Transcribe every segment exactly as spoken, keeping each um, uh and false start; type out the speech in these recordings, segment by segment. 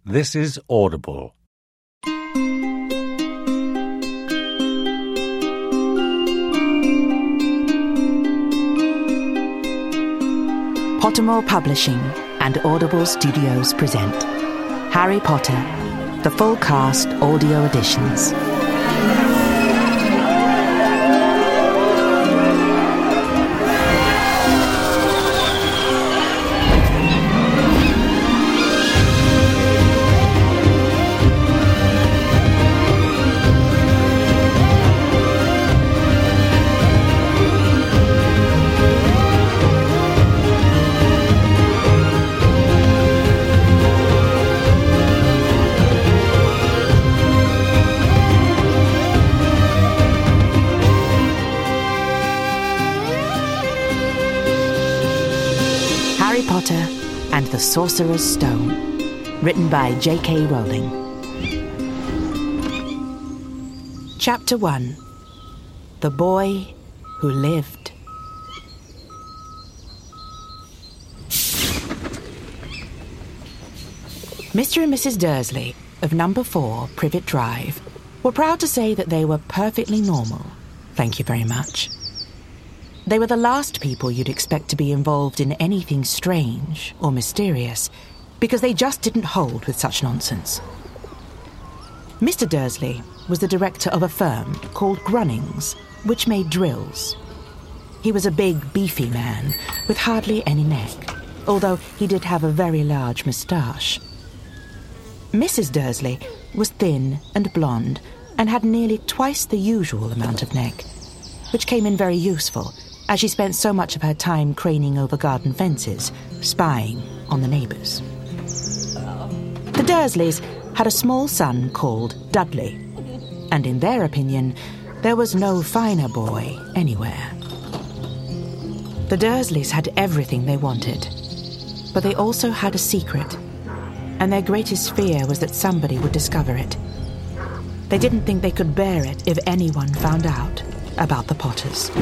This is Audible. Pottermore Publishing and Audible Studios present Harry Potter, the full cast audio editions. Harry Potter and the Sorcerer's Stone, written by J K Rowling. Chapter one. The Boy Who Lived. Mister and Missus Dursley of number four Privet Drive were proud to say that they were perfectly normal. Thank you very much. They were the last people you'd expect to be involved in anything strange or mysterious, because they just didn't hold with such nonsense. Mister Dursley was the director of a firm called Grunnings, which made drills. He was a big, beefy man with hardly any neck, although he did have a very large moustache. Missus Dursley was thin and blonde and had nearly twice the usual amount of neck, which came in very useful, as she spent so much of her time craning over garden fences, spying on the neighbours. The Dursleys had a small son called Dudley, and in their opinion, there was no finer boy anywhere. The Dursleys had everything they wanted, but they also had a secret, and their greatest fear was that somebody would discover it. They didn't think they could bear it if anyone found out about the Potters.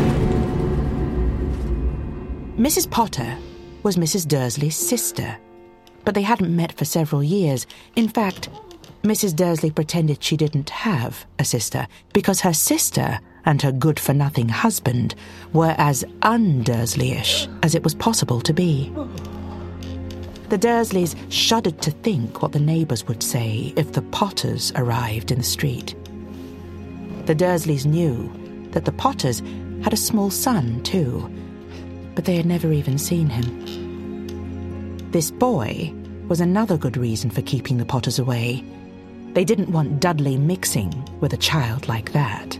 Missus Potter was Missus Dursley's sister, but they hadn't met for several years. In fact, Missus Dursley pretended she didn't have a sister, because her sister and her good-for-nothing husband were as un-Dursleyish as it was possible to be. The Dursleys shuddered to think what the neighbours would say if the Potters arrived in the street. The Dursleys knew that the Potters had a small son, too, but they had never even seen him. This boy was another good reason for keeping the Potters away. They didn't want Dudley mixing with a child like that.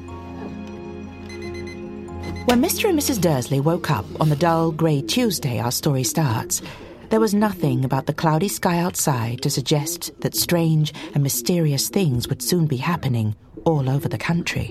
When Mister and Missus Dursley woke up on the dull grey Tuesday our story starts, there was nothing about the cloudy sky outside to suggest that strange and mysterious things would soon be happening all over the country.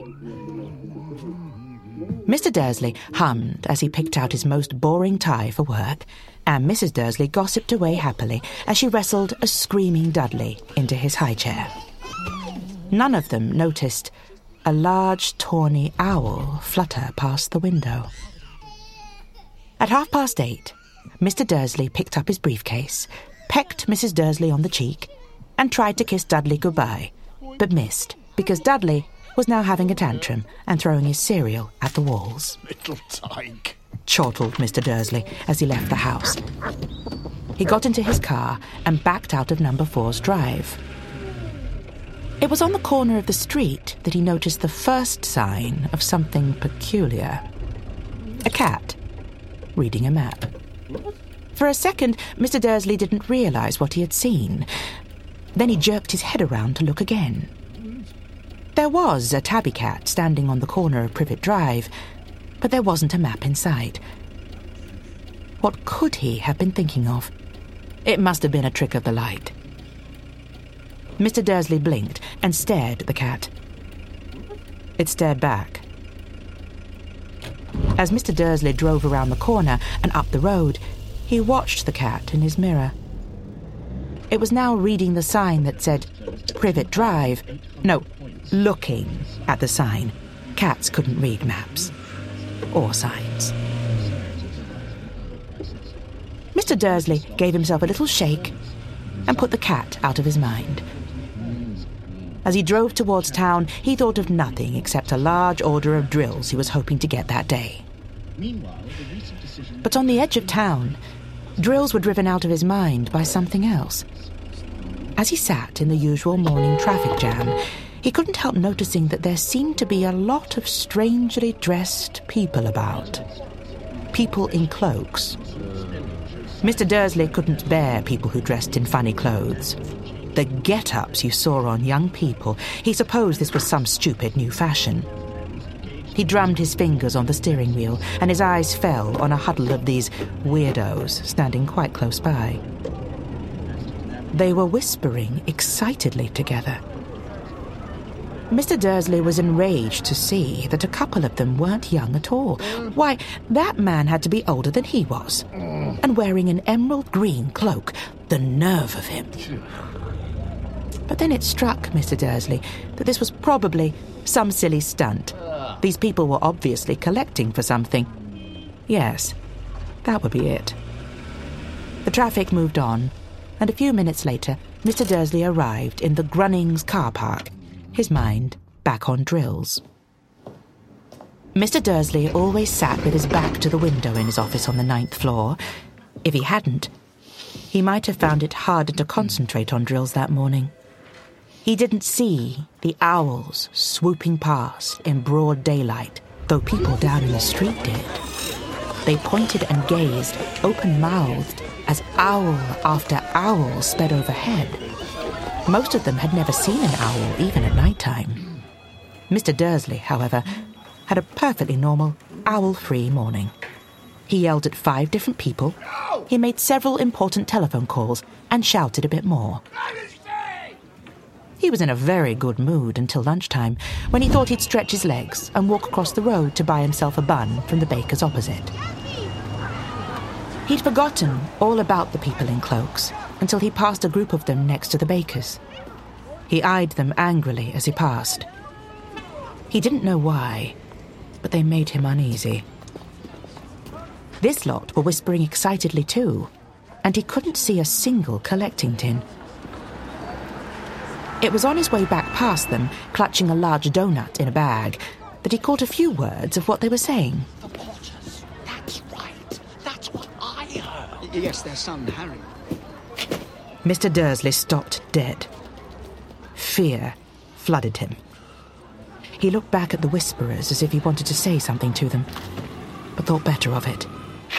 Mister Dursley hummed as he picked out his most boring tie for work, and Missus Dursley gossiped away happily as she wrestled a screaming Dudley into his high chair. None of them noticed a large, tawny owl flutter past the window. At half past eight, Mister Dursley picked up his briefcase, pecked Missus Dursley on the cheek, and tried to kiss Dudley goodbye, but missed, because Dudley was now having a tantrum and throwing his cereal at the walls. Little tyke, chortled Mister Dursley as he left the house. He got into his car and backed out of number four's drive. It was on the corner of the street that he noticed the first sign of something peculiar. A cat, reading a map. For a second, Mister Dursley didn't realise what he had seen. Then he jerked his head around to look again. There was a tabby cat standing on the corner of Privet Drive, but there wasn't a map in sight. What could he have been thinking of? It must have been a trick of the light. Mister Dursley blinked and stared at the cat. It stared back. As Mister Dursley drove around the corner and up the road, he watched the cat in his mirror. It was now reading the sign that said Privet Drive. No, looking at the sign. Cats couldn't read maps or signs. Mister Dursley gave himself a little shake and put the cat out of his mind. As he drove towards town, he thought of nothing except a large order of drills he was hoping to get that day. But on the edge of town, drills were driven out of his mind by something else. As he sat in the usual morning traffic jam, he couldn't help noticing that there seemed to be a lot of strangely dressed people about. People in cloaks. Mister Dursley couldn't bear people who dressed in funny clothes. The get-ups you saw on young people, he supposed this was some stupid new fashion. He drummed his fingers on the steering wheel, and his eyes fell on a huddle of these weirdos standing quite close by. They were whispering excitedly together. Mister Dursley was enraged to see that a couple of them weren't young at all. Why, that man had to be older than he was, and wearing an emerald green cloak. The nerve of him. But then it struck Mister Dursley that this was probably some silly stunt. These people were obviously collecting for something. Yes, that would be it. The traffic moved on, and a few minutes later, Mister Dursley arrived in the Grunnings car park, his mind back on drills. Mister Dursley always sat with his back to the window in his office on the ninth floor. If he hadn't, he might have found it harder to concentrate on drills that morning. He didn't see the owls swooping past in broad daylight, though people down in the street did. They pointed and gazed, open-mouthed, as owl after owl sped overhead. Most of them had never seen an owl, even at night time. Mister Dursley, however, had a perfectly normal, owl-free morning. He yelled at five different people, he made several important telephone calls, and shouted a bit more. He was in a very good mood until lunchtime, when he thought he'd stretch his legs and walk across the road to buy himself a bun from the baker's opposite. He'd forgotten all about the people in cloaks until he passed a group of them next to the baker's. He eyed them angrily as he passed. He didn't know why, but they made him uneasy. This lot were whispering excitedly too, and he couldn't see a single collecting tin. It was on his way back past them, clutching a large doughnut in a bag, that he caught a few words of what they were saying. The Potters. That's right. That's what I heard. Yes, their son, Harry. Mister Dursley stopped dead. Fear flooded him. He looked back at the whisperers as if he wanted to say something to them, but thought better of it.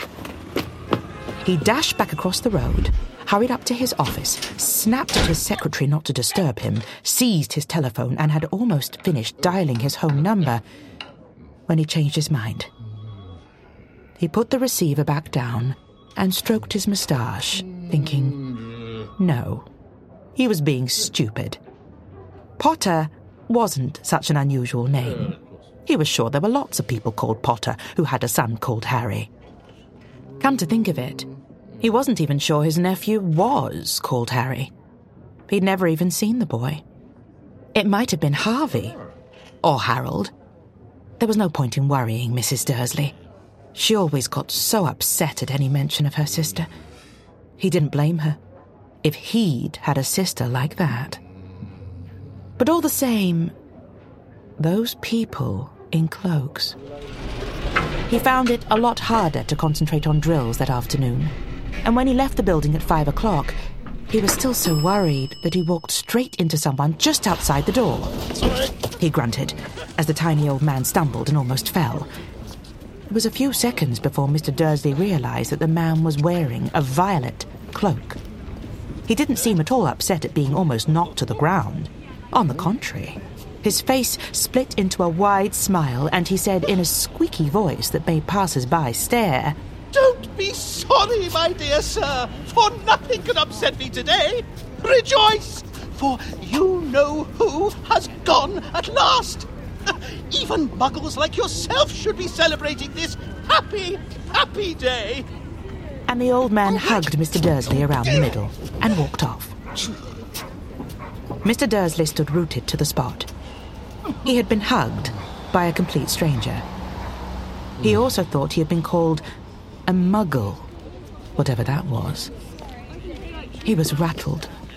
He dashed back across the road, hurried up to his office, snapped at his secretary not to disturb him, seized his telephone, and had almost finished dialing his home number when he changed his mind. He put the receiver back down and stroked his moustache, thinking, no, he was being stupid. Potter wasn't such an unusual name. He was sure there were lots of people called Potter who had a son called Harry. Come to think of it, he wasn't even sure his nephew was called Harry. He'd never even seen the boy. It might have been Harvey, or Harold. There was no point in worrying Missus Dursley. She always got so upset at any mention of her sister. He didn't blame her, if he'd had a sister like that. But all the same, those people in cloaks. He found it a lot harder to concentrate on drills that afternoon. And when he left the building at five o'clock, he was still so worried that he walked straight into someone just outside the door. He grunted as the tiny old man stumbled and almost fell. It was a few seconds before Mister Dursley realised that the man was wearing a violet cloak. He didn't seem at all upset at being almost knocked to the ground. On the contrary, his face split into a wide smile, and he said in a squeaky voice that made passers-by stare, "Don't be sorry, my dear sir, for nothing can upset me today. Rejoice, for you know who has gone at last. Even muggles like yourself should be celebrating this happy, happy day." And the old man hugged Mister Dursley around the middle and walked off. Mister Dursley stood rooted to the spot. He had been hugged by a complete stranger. He also thought he had been called a muggle, whatever that was. He was rattled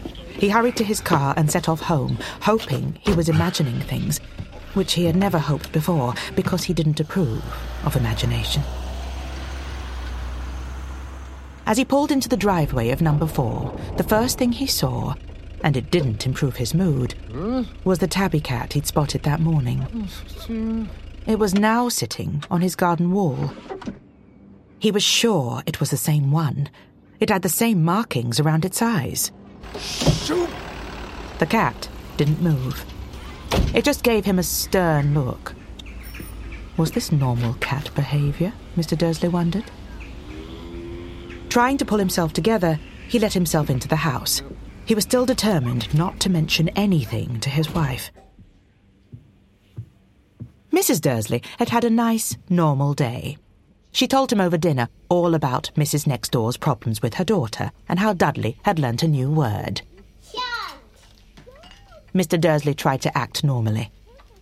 He hurried to his car and set off home, hoping he was imagining things, which he had never hoped before because he didn't approve of imagination. As he pulled into the driveway of number four, the first thing he saw, and it didn't improve his mood, was the tabby cat he'd spotted that morning. It was now sitting on his garden wall. He was sure it was the same one. It had the same markings around its eyes. The cat didn't move. It just gave him a stern look. Was this normal cat behaviour, Mister Dursley wondered? Trying to pull himself together, he let himself into the house. He was still determined not to mention anything to his wife. Missus Dursley had had a nice, normal day. She told him over dinner all about Missus Next Door's problems with her daughter and how Dudley had learnt a new word. Mister Dursley tried to act normally.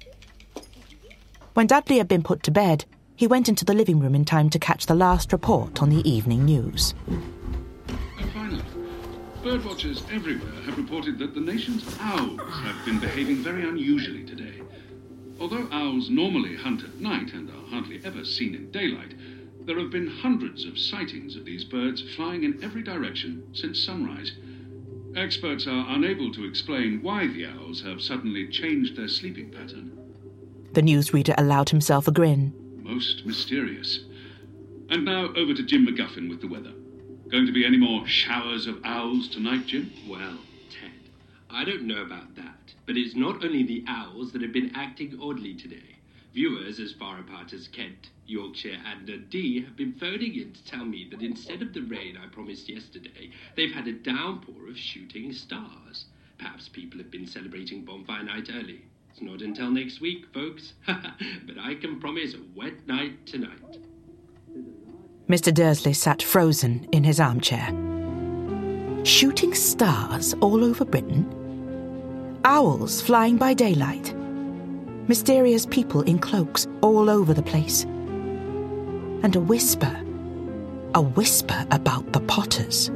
When Dudley had been put to bed, he went into the living room in time to catch the last report on the evening news. And finally, birdwatchers everywhere have reported that the nation's owls have been behaving very unusually today. Although owls normally hunt at night and are hardly ever seen in daylight, there have been hundreds of sightings of these birds flying in every direction since sunrise. Experts are unable to explain why the owls have suddenly changed their sleeping pattern. The newsreader allowed himself a grin. Most mysterious. And now over to Jim McGuffin with the weather. Going to be any more showers of owls tonight, Jim? Well, Ted, I don't know about that, but it's not only the owls that have been acting oddly today. Viewers as far apart as Kent, Yorkshire and Dee have been phoning in to tell me that instead of the rain I promised yesterday, they've had a downpour of shooting stars. Perhaps people have been celebrating bonfire night early. It's not until next week, folks. But I can promise a wet night tonight. Mister Dursley sat frozen in his armchair. Shooting stars all over Britain? Owls flying by daylight? Mysterious people in cloaks all over the place? And a whisper, a whisper about the Potters.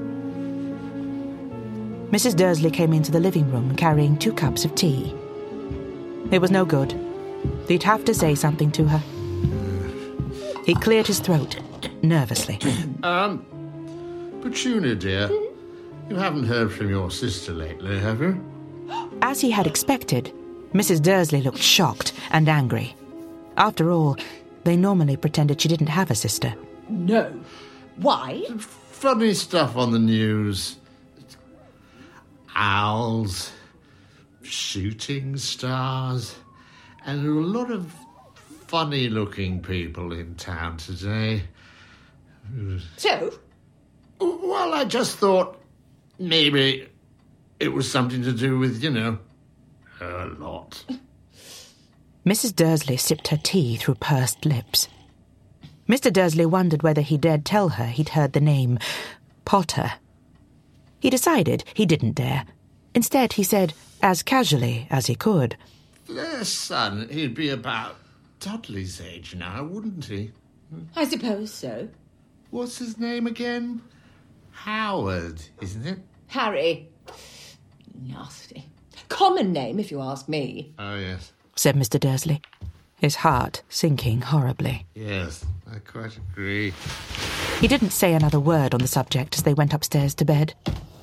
Missus Dursley came into the living room carrying two cups of tea. It was no good. He'd have to say something to her. He cleared his throat nervously. Um, Petunia, dear, you haven't heard from your sister lately, have you? As he had expected, Missus Dursley looked shocked and angry. After all, they normally pretended she didn't have a sister. No. Why? Funny stuff on the news. Owls, shooting stars, and a lot of funny-looking people in town today. So? Well, I just thought maybe it was something to do with, you know, her lot. Missus Dursley sipped her tea through pursed lips. Mister Dursley wondered whether he dared tell her he'd heard the name Potter. He decided he didn't dare. Instead, he said, as casually as he could, Their son, he'd be about Dudley's age now, wouldn't he? I suppose so. What's his name again? Howard, isn't it? Harry. Nasty. Common name, if you ask me. Oh, yes. said Mister Dursley, his heart sinking horribly. Yes, I quite agree. He didn't say another word on the subject as they went upstairs to bed.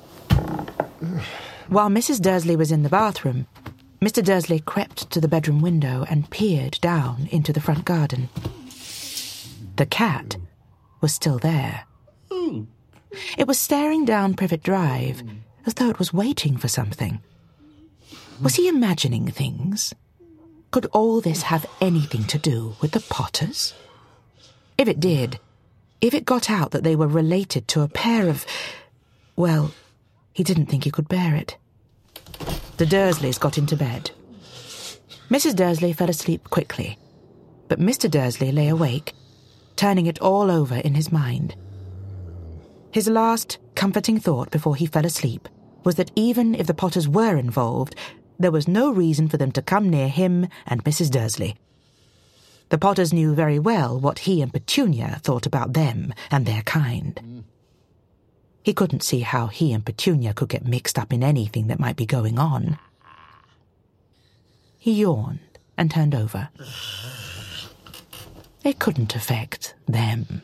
While Missus Dursley was in the bathroom, Mister Dursley crept to the bedroom window and peered down into the front garden. The cat was still there. Ooh. It was staring down Privet Drive as though it was waiting for something. Was he imagining things? Could all this have anything to do with the Potters? If it did, if it got out that they were related to a pair of... Well, he didn't think he could bear it. The Dursleys got into bed. Missus Dursley fell asleep quickly, but Mister Dursley lay awake, turning it all over in his mind. His last comforting thought before he fell asleep was that even if the Potters were involved, there was no reason for them to come near him and Missus Dursley. The Potters knew very well what he and Petunia thought about them and their kind. He couldn't see how he and Petunia could get mixed up in anything that might be going on. He yawned and turned over. It couldn't affect them.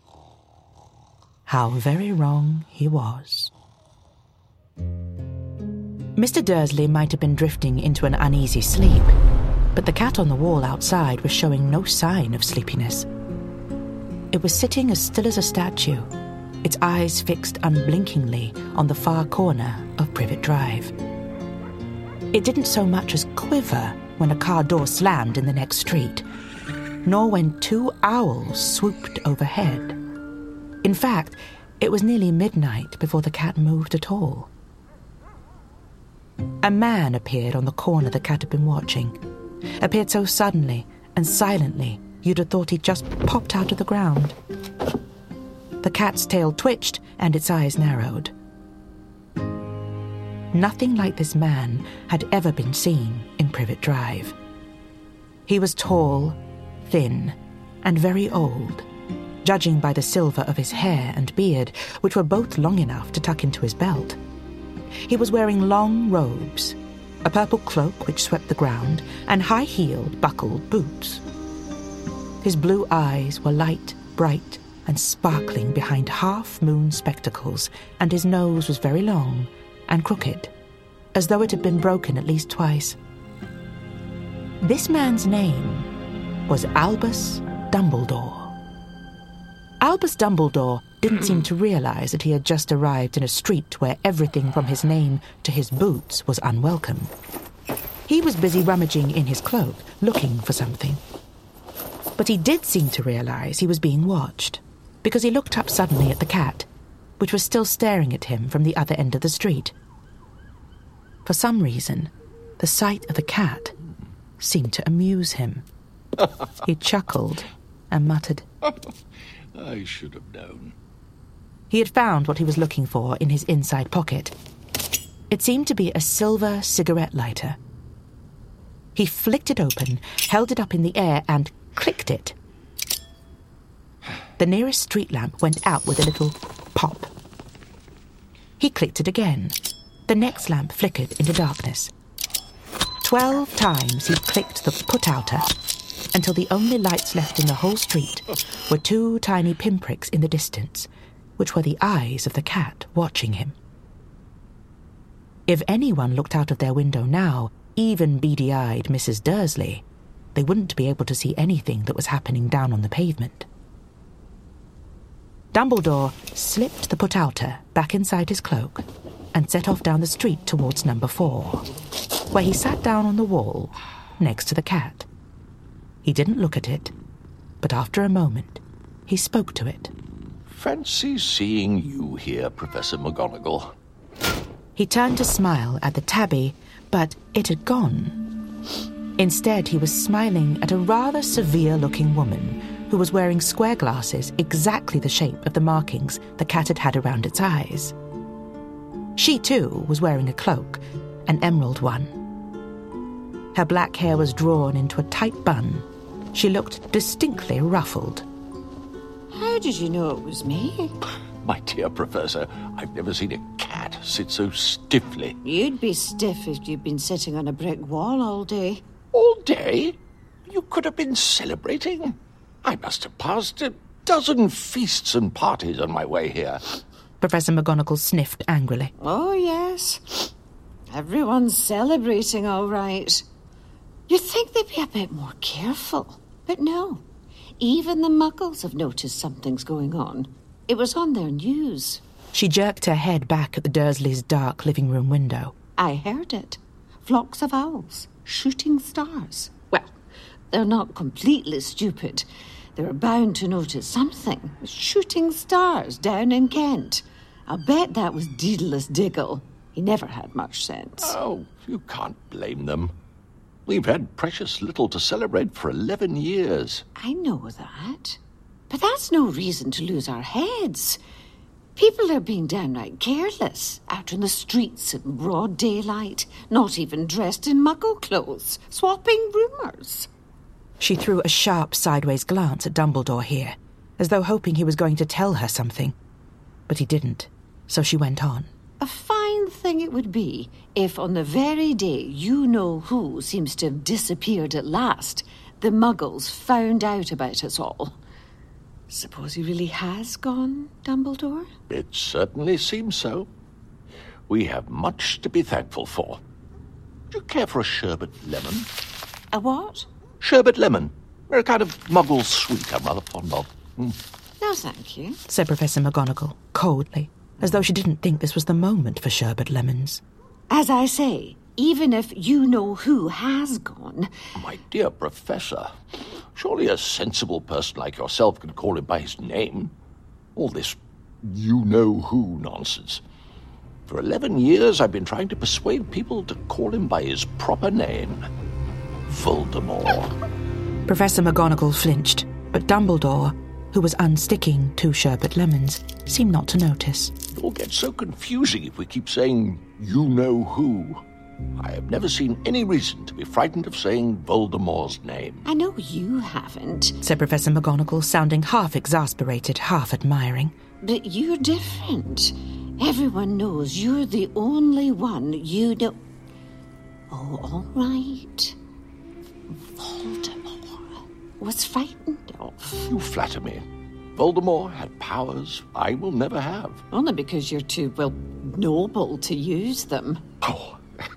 How very wrong he was. Mister Dursley might have been drifting into an uneasy sleep, but the cat on the wall outside was showing no sign of sleepiness. It was sitting as still as a statue, its eyes fixed unblinkingly on the far corner of Privet Drive. It didn't so much as quiver when a car door slammed in the next street, nor when two owls swooped overhead. In fact, it was nearly midnight before the cat moved at all. A man appeared on the corner the cat had been watching. Appeared so suddenly and silently you'd have thought he'd just popped out of the ground. The cat's tail twitched and its eyes narrowed. Nothing like this man had ever been seen in Privet Drive. He was tall, thin, and very old, judging by the silver of his hair and beard, which were both long enough to tuck into his belt. He was wearing long robes, a purple cloak which swept the ground, and high-heeled, buckled boots. His blue eyes were light, bright, and sparkling behind half-moon spectacles, and his nose was very long and crooked, as though it had been broken at least twice. This man's name was Albus Dumbledore. Albus Dumbledore didn't seem to realise that he had just arrived in a street where everything from his name to his boots was unwelcome. He was busy rummaging in his cloak, looking for something. But he did seem to realise he was being watched, because he looked up suddenly at the cat, which was still staring at him from the other end of the street. For some reason, the sight of the cat seemed to amuse him. He chuckled and muttered, I should have known. He had found what he was looking for in his inside pocket. It seemed to be a silver cigarette lighter. He flicked it open, held it up in the air, and clicked it. The nearest street lamp went out with a little pop. He clicked it again. The next lamp flickered into darkness. Twelve times he clicked the put-outer, until the only lights left in the whole street were two tiny pinpricks in the distance, which were the eyes of the cat watching him. If anyone looked out of their window now, even beady-eyed Missus Dursley, they wouldn't be able to see anything that was happening down on the pavement. Dumbledore slipped the put-outer back inside his cloak and set off down the street towards number four, where he sat down on the wall next to the cat. He didn't look at it, but after a moment, he spoke to it. Fancy seeing you here, Professor McGonagall. He turned to smile at the tabby, but it had gone. Instead, he was smiling at a rather severe-looking woman who was wearing square glasses exactly the shape of the markings the cat had had around its eyes. She, too, was wearing a cloak, an emerald one. Her black hair was drawn into a tight bun. She looked distinctly ruffled. How did you know it was me? My dear Professor, I've never seen a cat sit so stiffly. You'd be stiff if you'd been sitting on a brick wall all day. All day? You could have been celebrating. I must have passed a dozen feasts and parties on my way here. Professor McGonagall sniffed angrily. Oh, yes. Everyone's celebrating, all right. You'd think they'd be a bit more careful. But no. Even the Muggles have noticed something's going on. It was on their news. She jerked her head back at the Dursleys' dark living room window. I heard it. Flocks of owls. Shooting stars. Well, they're not completely stupid. They're bound to notice something. Shooting stars down in Kent. I'll bet that was Daedalus Diggle. He never had much sense. Oh, you can't blame them. We've had precious little to celebrate for eleven years. I know that. But that's no reason to lose our heads. People are being downright careless, out in the streets in broad daylight, not even dressed in Muggle clothes, swapping rumours. She threw a sharp sideways glance at Dumbledore here, as though hoping he was going to tell her something. But he didn't. so she went on. A fine thing it would be if on the very day you-know-who seems to have disappeared at last, the Muggles found out about us all. Suppose he really has gone, Dumbledore? It certainly seems so. We have much to be thankful for. Do you care for a sherbet lemon? A what? Sherbet lemon. They're a kind of Muggle sweet I'm rather fond of. Mm. No, thank you, said Professor McGonagall, coldly, as though she didn't think this was the moment for sherbet lemons. As I say, even if you-know-who has gone... My dear Professor, surely a sensible person like yourself can call him by his name. All this you-know-who nonsense. For eleven years I've been trying to persuade people to call him by his proper name. Voldemort. Professor McGonagall flinched, but Dumbledore, who was unsticking two sherbet lemons, seemed not to notice. It all gets so confusing if we keep saying you-know-who. I have never seen any reason to be frightened of saying Voldemort's name. I know you haven't, said Professor McGonagall, sounding half exasperated, half admiring. But you're different. Everyone knows you're the only one you know... Oh, all right. Voldemort was frightened of. You flatter me. Voldemort had powers I will never have. Only because you're too, well, noble to use them. Oh,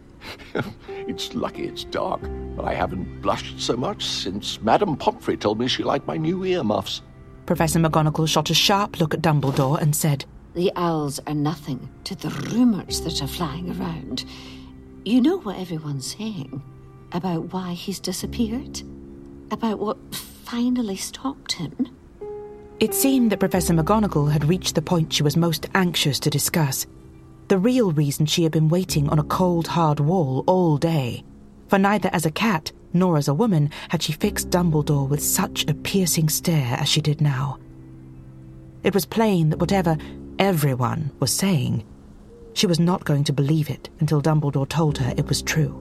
it's lucky it's dark, but I haven't blushed so much since Madame Pomfrey told me she liked my new earmuffs. Professor McGonagall shot a sharp look at Dumbledore and said, The owls are nothing to the rumours that are flying around. You know what everyone's saying about why he's disappeared? About what finally stopped him? It seemed that Professor McGonagall had reached the point she was most anxious to discuss. The real reason she had been waiting on a cold, hard wall all day. For neither as a cat nor as a woman had she fixed Dumbledore with such a piercing stare as she did now. It was plain that whatever everyone was saying, she was not going to believe it until Dumbledore told her it was true.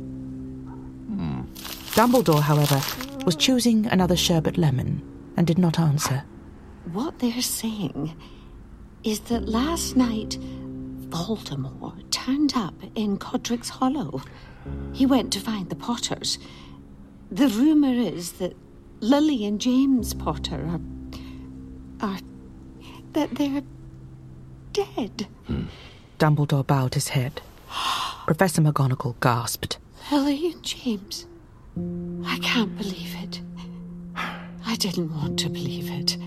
Hmm. Dumbledore, however, was choosing another sherbet lemon and did not answer. What they're saying is that last night Voldemort turned up in Godric's Hollow. He went to find the Potters. The rumour is that Lily and James Potter are... are... that they're dead. Hmm. Dumbledore bowed his head. Professor McGonagall gasped. Lily and James. I can't believe it. I didn't want to believe it.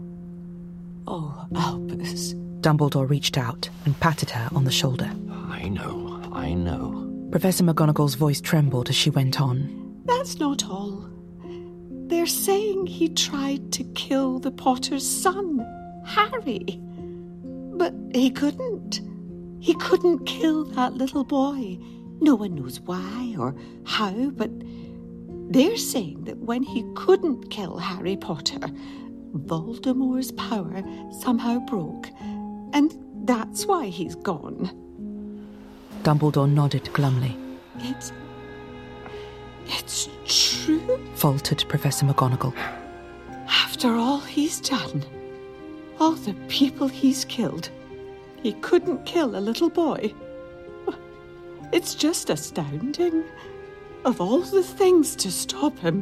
Oh, Albus. Dumbledore reached out and patted her on the shoulder. I know, I know. Professor McGonagall's voice trembled as she went on. That's not all. They're saying he tried to kill the Potter's son, Harry. But he couldn't. He couldn't kill that little boy. No one knows why or how, but they're saying that when he couldn't kill Harry Potter, Voldemort's power somehow broke, and that's why he's gone. Dumbledore nodded glumly. It's... it's true? Faltered Professor McGonagall. After all he's done, all the people he's killed, he couldn't kill a little boy. It's just astounding. Of all the things to stop him.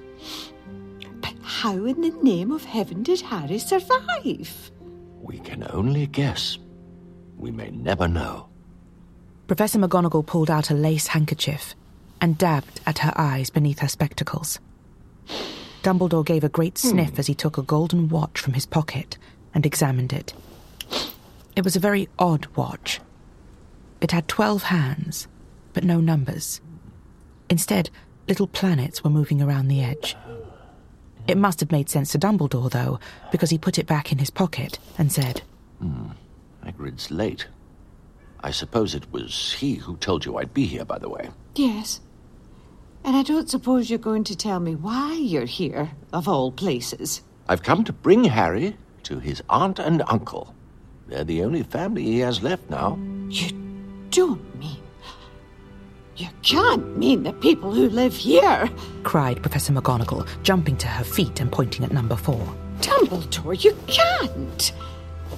But how in the name of heaven did Harry survive? We can only guess. We may never know. Professor McGonagall pulled out a lace handkerchief and dabbed at her eyes beneath her spectacles. Dumbledore gave a great sniff hmm. as he took a golden watch from his pocket and examined it. It was a very odd watch. It had twelve hands, but no numbers. Instead, little planets were moving around the edge. It must have made sense to Dumbledore, though, because he put it back in his pocket and said, Hmm, Hagrid's late. I suppose it was he who told you I'd be here, by the way. Yes. And I don't suppose you're going to tell me why you're here, of all places. I've come to bring Harry to his aunt and uncle. They're the only family he has left now. You don't mean... You can't mean the people who live here, cried Professor McGonagall, jumping to her feet and pointing at number four. Dumbledore, you can't.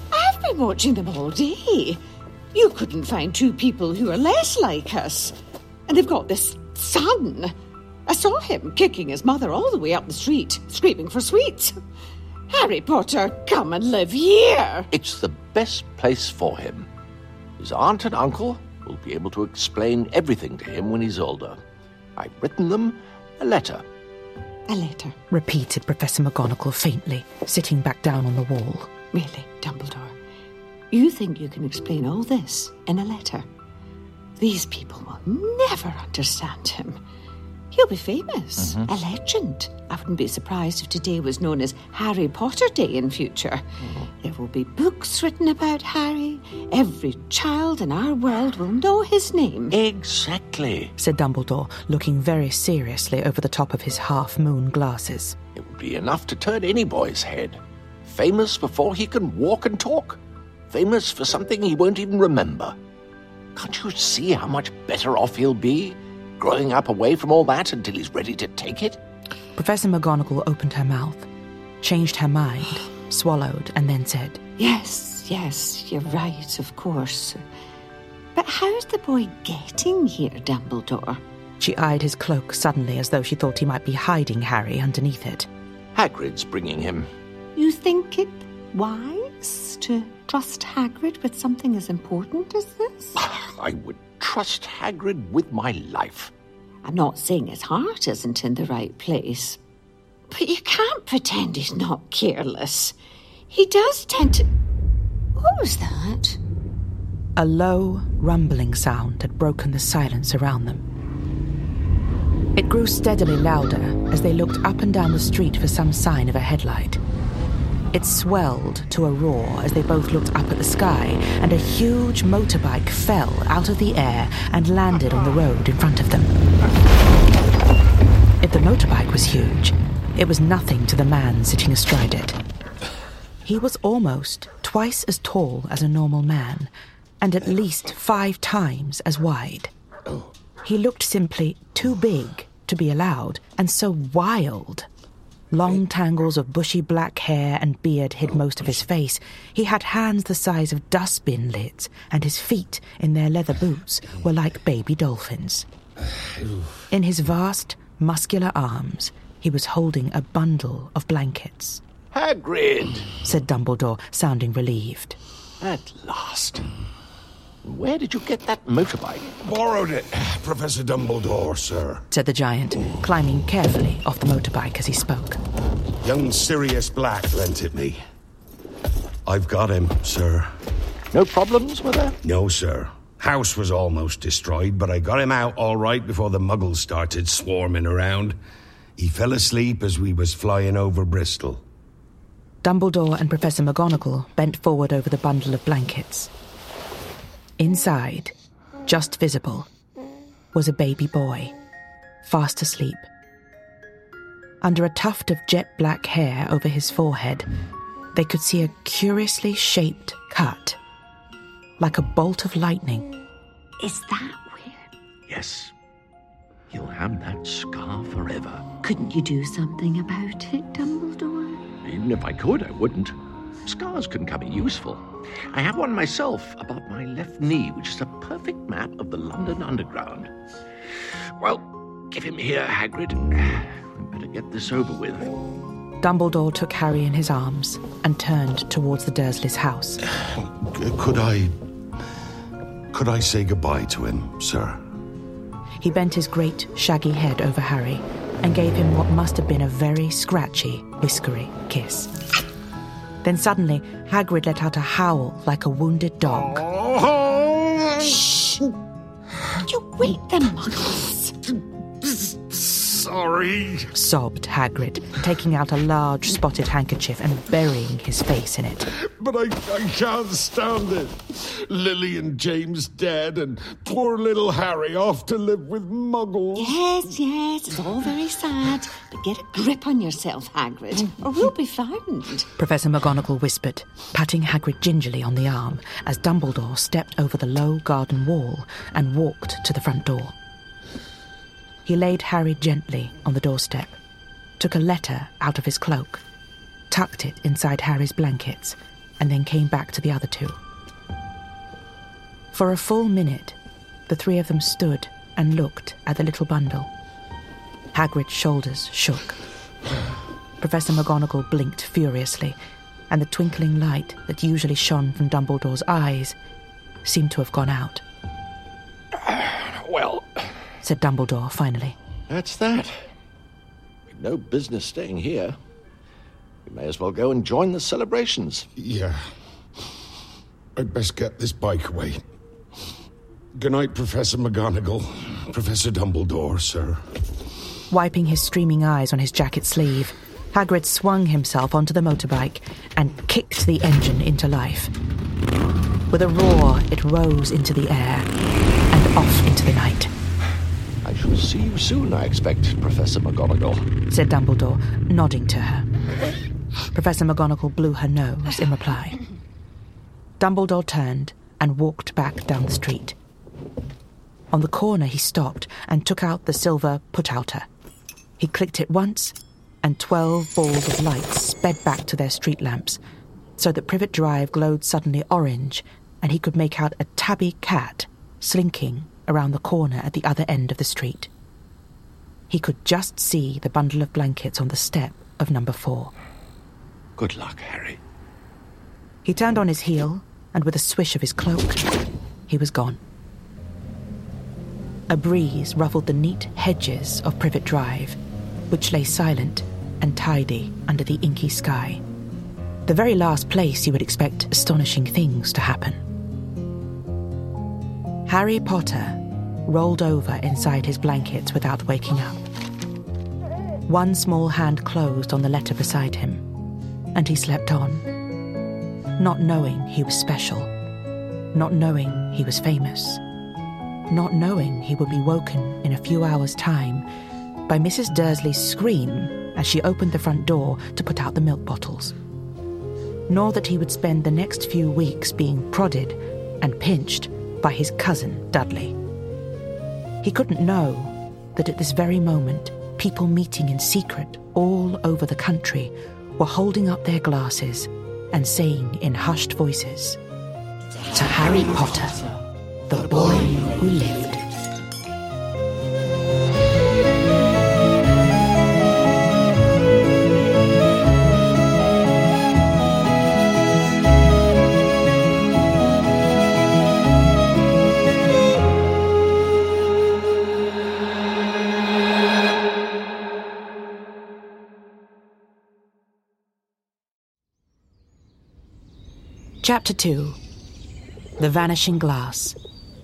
been watching them all day. You couldn't find two people who are less like us. And they've got this son. I saw him kicking his mother all the way up the street, screaming for sweets. Harry Potter, come and live here. It's the best place for him. His aunt and uncle will be able to explain everything to him when he's older. I've written them a letter. A letter? Repeated Professor McGonagall faintly, sitting back down on the wall. Really, Dumbledore? You think you can explain all this in a letter? These people will never understand him. He'll be famous, mm-hmm. a legend. I wouldn't be surprised if today was known as Harry Potter Day in future. Mm-hmm. There will be books written about Harry. Every child in our world will know his name. Exactly, said Dumbledore, looking very seriously over the top of his half-moon glasses. It would be enough to turn any boy's head. Famous before he can walk and talk. Famous for something he won't even remember. Can't you see how much better off he'll be? Growing up away from all that until he's ready to take it? Professor McGonagall opened her mouth, changed her mind, swallowed, and then said, Yes, yes, you're right, of course. But how's the boy getting here, Dumbledore? She eyed his cloak suddenly as though she thought he might be hiding Harry underneath it. Hagrid's bringing him. You think it wise to trust Hagrid with something as important as this? I would trust Hagrid with my life. I'm not saying his heart isn't in the right place, but you can't pretend he's not careless. He does tend to... What was that? A low, rumbling sound had broken the silence around them. It grew steadily louder as they looked up and down the street for some sign of a headlight. It swelled to a roar as they both looked up at the sky, and a huge motorbike fell out of the air and landed on the road in front of them. If the motorbike was huge, it was nothing to the man sitting astride it. He was almost twice as tall as a normal man, and at least five times as wide. He looked simply too big to be allowed, and so wild. Long tangles of bushy black hair and beard hid most of his face. He had hands the size of dustbin lids, and his feet, in their leather boots, were like baby dolphins. In his vast, muscular arms, he was holding a bundle of blankets. Hagrid, said Dumbledore, sounding relieved. At last. Where did you get that motorbike? Borrowed it, Professor Dumbledore, sir, said the giant, climbing carefully off the motorbike as he spoke. Young Sirius Black lent it me. I've got him, sir. No problems with her? No, sir. House was almost destroyed, but I got him out all right before the muggles started swarming around. He fell asleep as we was flying over Bristol. Dumbledore and Professor McGonagall bent forward over the bundle of blankets. Inside, just visible, was a baby boy, fast asleep. Under a tuft of jet black hair over his forehead, they could see a curiously shaped cut, like a bolt of lightning. Is that weird? Yes. He'll have that scar forever. Couldn't you do something about it, Dumbledore? Even if I could, I wouldn't. Scars can come in useful. I have one myself above my left knee, which is a perfect map of the London Underground. Well, give him here, Hagrid. We better get this over with. Dumbledore took Harry in his arms and turned towards the Dursleys' house. Could I... Could I say goodbye to him, sir? He bent his great, shaggy head over Harry and gave him what must have been a very scratchy, whiskery kiss. Then suddenly, Hagrid let out a howl like a wounded dog. Oh. Shh! You wake the muggles. Sorry, sobbed Hagrid, taking out a large spotted handkerchief and burying his face in it. But I, I can't stand it. Lily and James dead and poor little Harry off to live with muggles. Yes, yes, it's all very sad. But get a grip on yourself, Hagrid, or we'll be found. Professor McGonagall whispered, patting Hagrid gingerly on the arm as Dumbledore stepped over the low garden wall and walked to the front door. He laid Harry gently on the doorstep, took a letter out of his cloak, tucked it inside Harry's blankets, and then came back to the other two. For a full minute, the three of them stood and looked at the little bundle. Hagrid's shoulders shook. Professor McGonagall blinked furiously, and the twinkling light that usually shone from Dumbledore's eyes seemed to have gone out. Well, said Dumbledore finally. That's that. We've no business staying here. We may as well go and join the celebrations. Yeah. I'd best get this bike away. Good night, Professor McGonagall. Professor Dumbledore, sir. Wiping his streaming eyes on his jacket sleeve, Hagrid swung himself onto the motorbike and kicked the engine into life. With a roar, it rose into the air and off into the night. I shall see you soon, I expect, Professor McGonagall, said Dumbledore, nodding to her. Professor McGonagall blew her nose in reply. Dumbledore turned and walked back down the street. On the corner, he stopped and took out the silver put-outer. He clicked it once, and twelve balls of light sped back to their street lamps, so that Privet Drive glowed suddenly orange, and he could make out a tabby cat slinking around the corner at the other end of the street. He could just see the bundle of blankets on the step of number four. Good luck, Harry. He turned on his heel, and with a swish of his cloak, he was gone. A breeze ruffled the neat hedges of Privet Drive, which lay silent and tidy under the inky sky. The very last place you would expect astonishing things to happen. Harry Potter rolled over inside his blankets without waking up. One small hand closed on the letter beside him, and he slept on, not knowing he was special, not knowing he was famous, not knowing he would be woken in a few hours' time by Missus Dursley's scream as she opened the front door to put out the milk bottles, nor that he would spend the next few weeks being prodded and pinched by his cousin Dudley. He couldn't know that at this very moment, people meeting in secret all over the country were holding up their glasses and saying in hushed voices, "To Harry Potter, the boy who lived." Chapter two. The Vanishing Glass.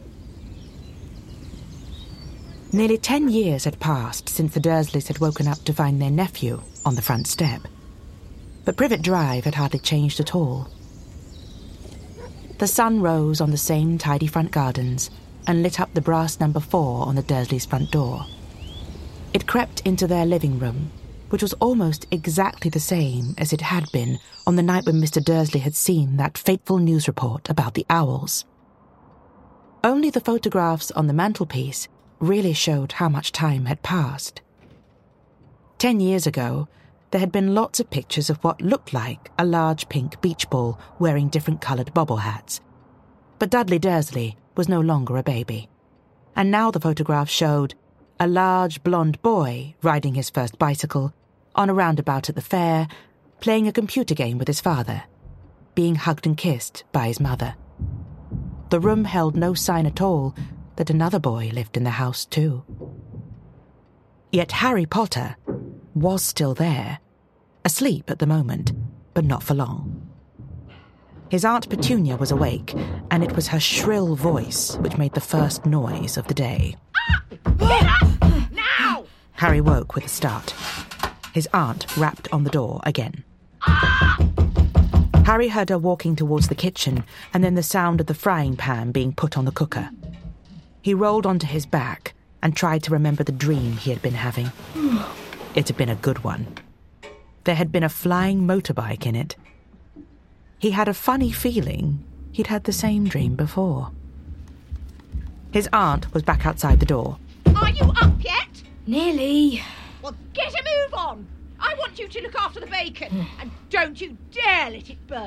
Nearly ten years had passed since the Dursleys had woken up to find their nephew on the front step. But Privet Drive had hardly changed at all. The sun rose on the same tidy front gardens and lit up the brass number four on the Dursleys' front door. It crept into their living room, which was almost exactly the same as it had been on the night when Mister Dursley had seen that fateful news report about the owls. Only the photographs on the mantelpiece really showed how much time had passed. Ten years ago, there had been lots of pictures of what looked like a large pink beach ball wearing different coloured bobble hats. But Dudley Dursley was no longer a baby, and now the photographs showed a large blonde boy riding his first bicycle, on a roundabout at the fair, playing a computer game with his father, being hugged and kissed by his mother. The room held no sign at all that another boy lived in the house too. Yet Harry Potter was still there, asleep at the moment, but not for long. His Aunt Petunia was awake, and it was her shrill voice which made the first noise of the day. Up! Get up! Now! Harry woke with a start. His aunt rapped on the door again. Up! Harry heard her walking towards the kitchen, and then the sound of the frying pan being put on the cooker. He rolled onto his back and tried to remember the dream he had been having. It had been a good one. There had been a flying motorbike in it. He had a funny feeling he'd had the same dream before. His aunt was back outside the door. Are you up yet? Nearly. Well, get a move on. I want you to look after the bacon, and don't you dare let it burn.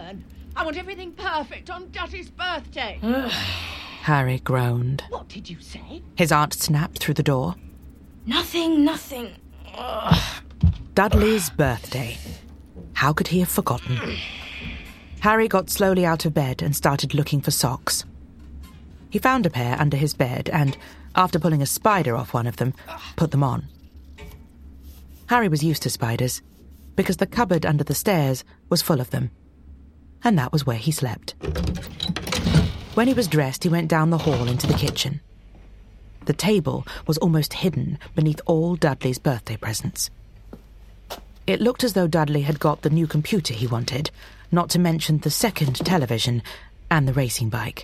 I want everything perfect on Dudley's birthday. Harry groaned. What did you say? His aunt snapped through the door. Nothing, nothing. Ugh. Dudley's birthday. How could he have forgotten? Harry got slowly out of bed and started looking for socks. He found a pair under his bed and, after pulling a spider off one of them, put them on. Harry was used to spiders, because the cupboard under the stairs was full of them. And that was where he slept. When he was dressed, he went down the hall into the kitchen. The table was almost hidden beneath all Dudley's birthday presents. It looked as though Dudley had got the new computer he wanted, not to mention the second television and the racing bike.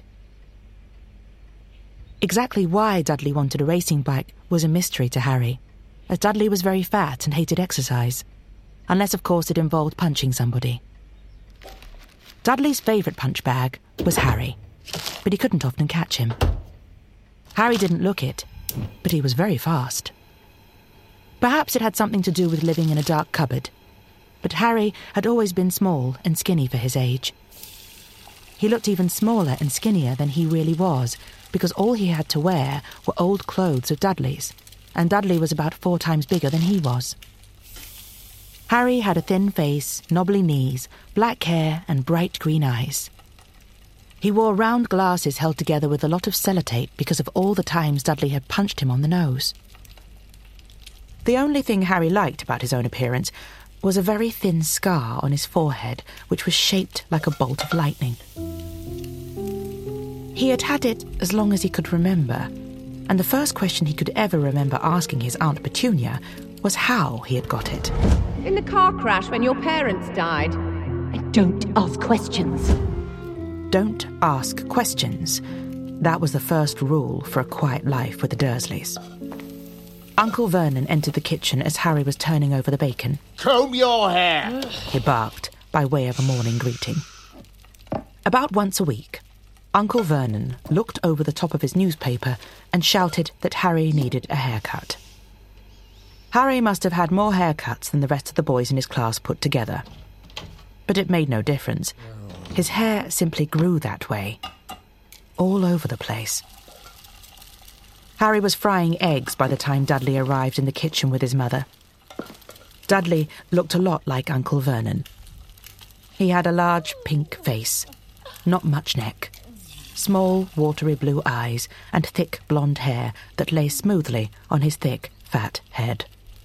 Exactly why Dudley wanted a racing bike was a mystery to Harry, as Dudley was very fat and hated exercise, unless, of course, it involved punching somebody. Dudley's favourite punch bag was Harry, but he couldn't often catch him. Harry didn't look it, but he was very fast. Perhaps it had something to do with living in a dark cupboard, but Harry had always been small and skinny for his age. He looked even smaller and skinnier than he really was, because all he had to wear were old clothes of Dudley's, and Dudley was about four times bigger than he was. Harry had a thin face, knobbly knees, black hair, and bright green eyes. He wore round glasses held together with a lot of sellotape because of all the times Dudley had punched him on the nose. The only thing Harry liked about his own appearance was a very thin scar on his forehead, which was shaped like a bolt of lightning. He had had it as long as he could remember, and the first question he could ever remember asking his Aunt Petunia was how he had got it. In the car crash when your parents died. And don't ask questions. Don't ask questions. That was the first rule for a quiet life with the Dursleys. Uncle Vernon entered the kitchen as Harry was turning over the bacon. Comb your hair! He barked by way of a morning greeting. About once a week, Uncle Vernon looked over the top of his newspaper and shouted that Harry needed a haircut. Harry must have had more haircuts than the rest of the boys in his class put together. But it made no difference. His hair simply grew that way, all over the place. Harry was frying eggs by the time Dudley arrived in the kitchen with his mother. Dudley looked a lot like Uncle Vernon. He had a large pink face, not much neck, small watery blue eyes, and thick blonde hair that lay smoothly on his thick, fat head.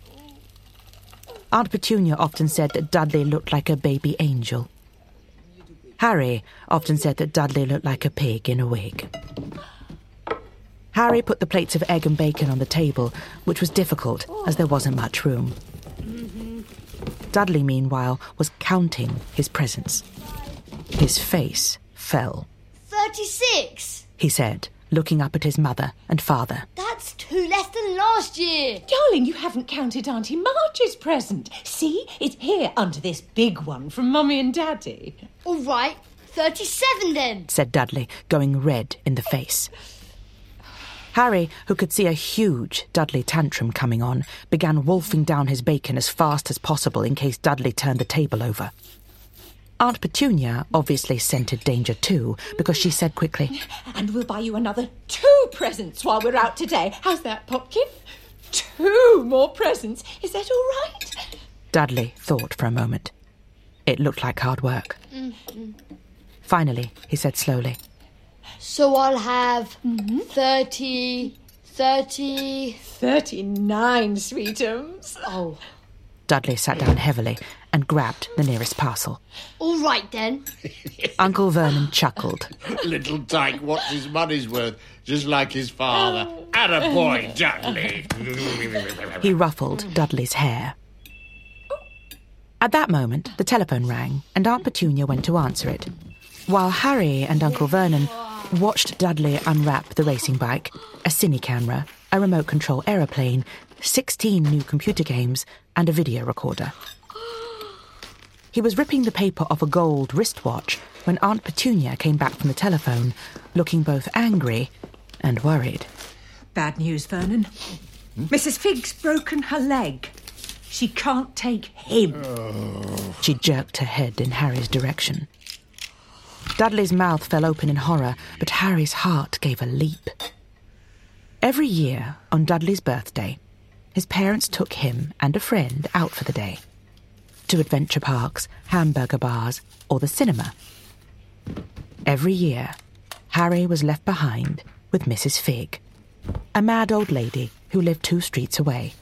Aunt Petunia often said that Dudley looked like a baby angel. Harry often said that Dudley looked like a pig in a wig. Harry put the plates of egg and bacon on the table, which was difficult as there wasn't much room. Dudley, meanwhile, was counting his presents. His face fell. Thirty-six, he said, looking up at his mother and father. That's two less than last year. Darling, you haven't counted Auntie March's present. See, it's here under this big one from Mummy and Daddy. All right, thirty-seven then, said Dudley, going red in the face. Harry, who could see a huge Dudley tantrum coming on, began wolfing down his bacon as fast as possible in case Dudley turned the table over. Aunt Petunia obviously scented danger too, because she said quickly, And we'll buy you another two presents while we're out today. How's that, Popkin? Two more presents. Is that all right? Dudley thought for a moment. It looked like hard work. Mm-hmm. Finally, he said slowly, So I'll have mm-hmm. thirty, thirty... Thirty-nine, sweetums. Oh. Dudley sat down heavily and grabbed the nearest parcel. All right, then. Uncle Vernon chuckled. Little Dyke wants his money's worth, just like his father. Atta boy, Dudley. He ruffled Dudley's hair. At that moment, the telephone rang, and Aunt Petunia went to answer it, while Harry and Uncle Vernon watched Dudley unwrap the racing bike, a cine camera, a remote-control aeroplane, sixteen new computer games, and a video recorder. He was ripping the paper off a gold wristwatch when Aunt Petunia came back from the telephone, looking both angry and worried. Bad news, Vernon. Hmm? Missus Figg's broken her leg. She can't take him. Oh. She jerked her head in Harry's direction. Dudley's mouth fell open in horror, but Harry's heart gave a leap. Every year, on Dudley's birthday, his parents took him and a friend out for the day. To adventure parks, hamburger bars, or the cinema. Every year, Harry was left behind with Missus Fig, a mad old lady who lived two streets away.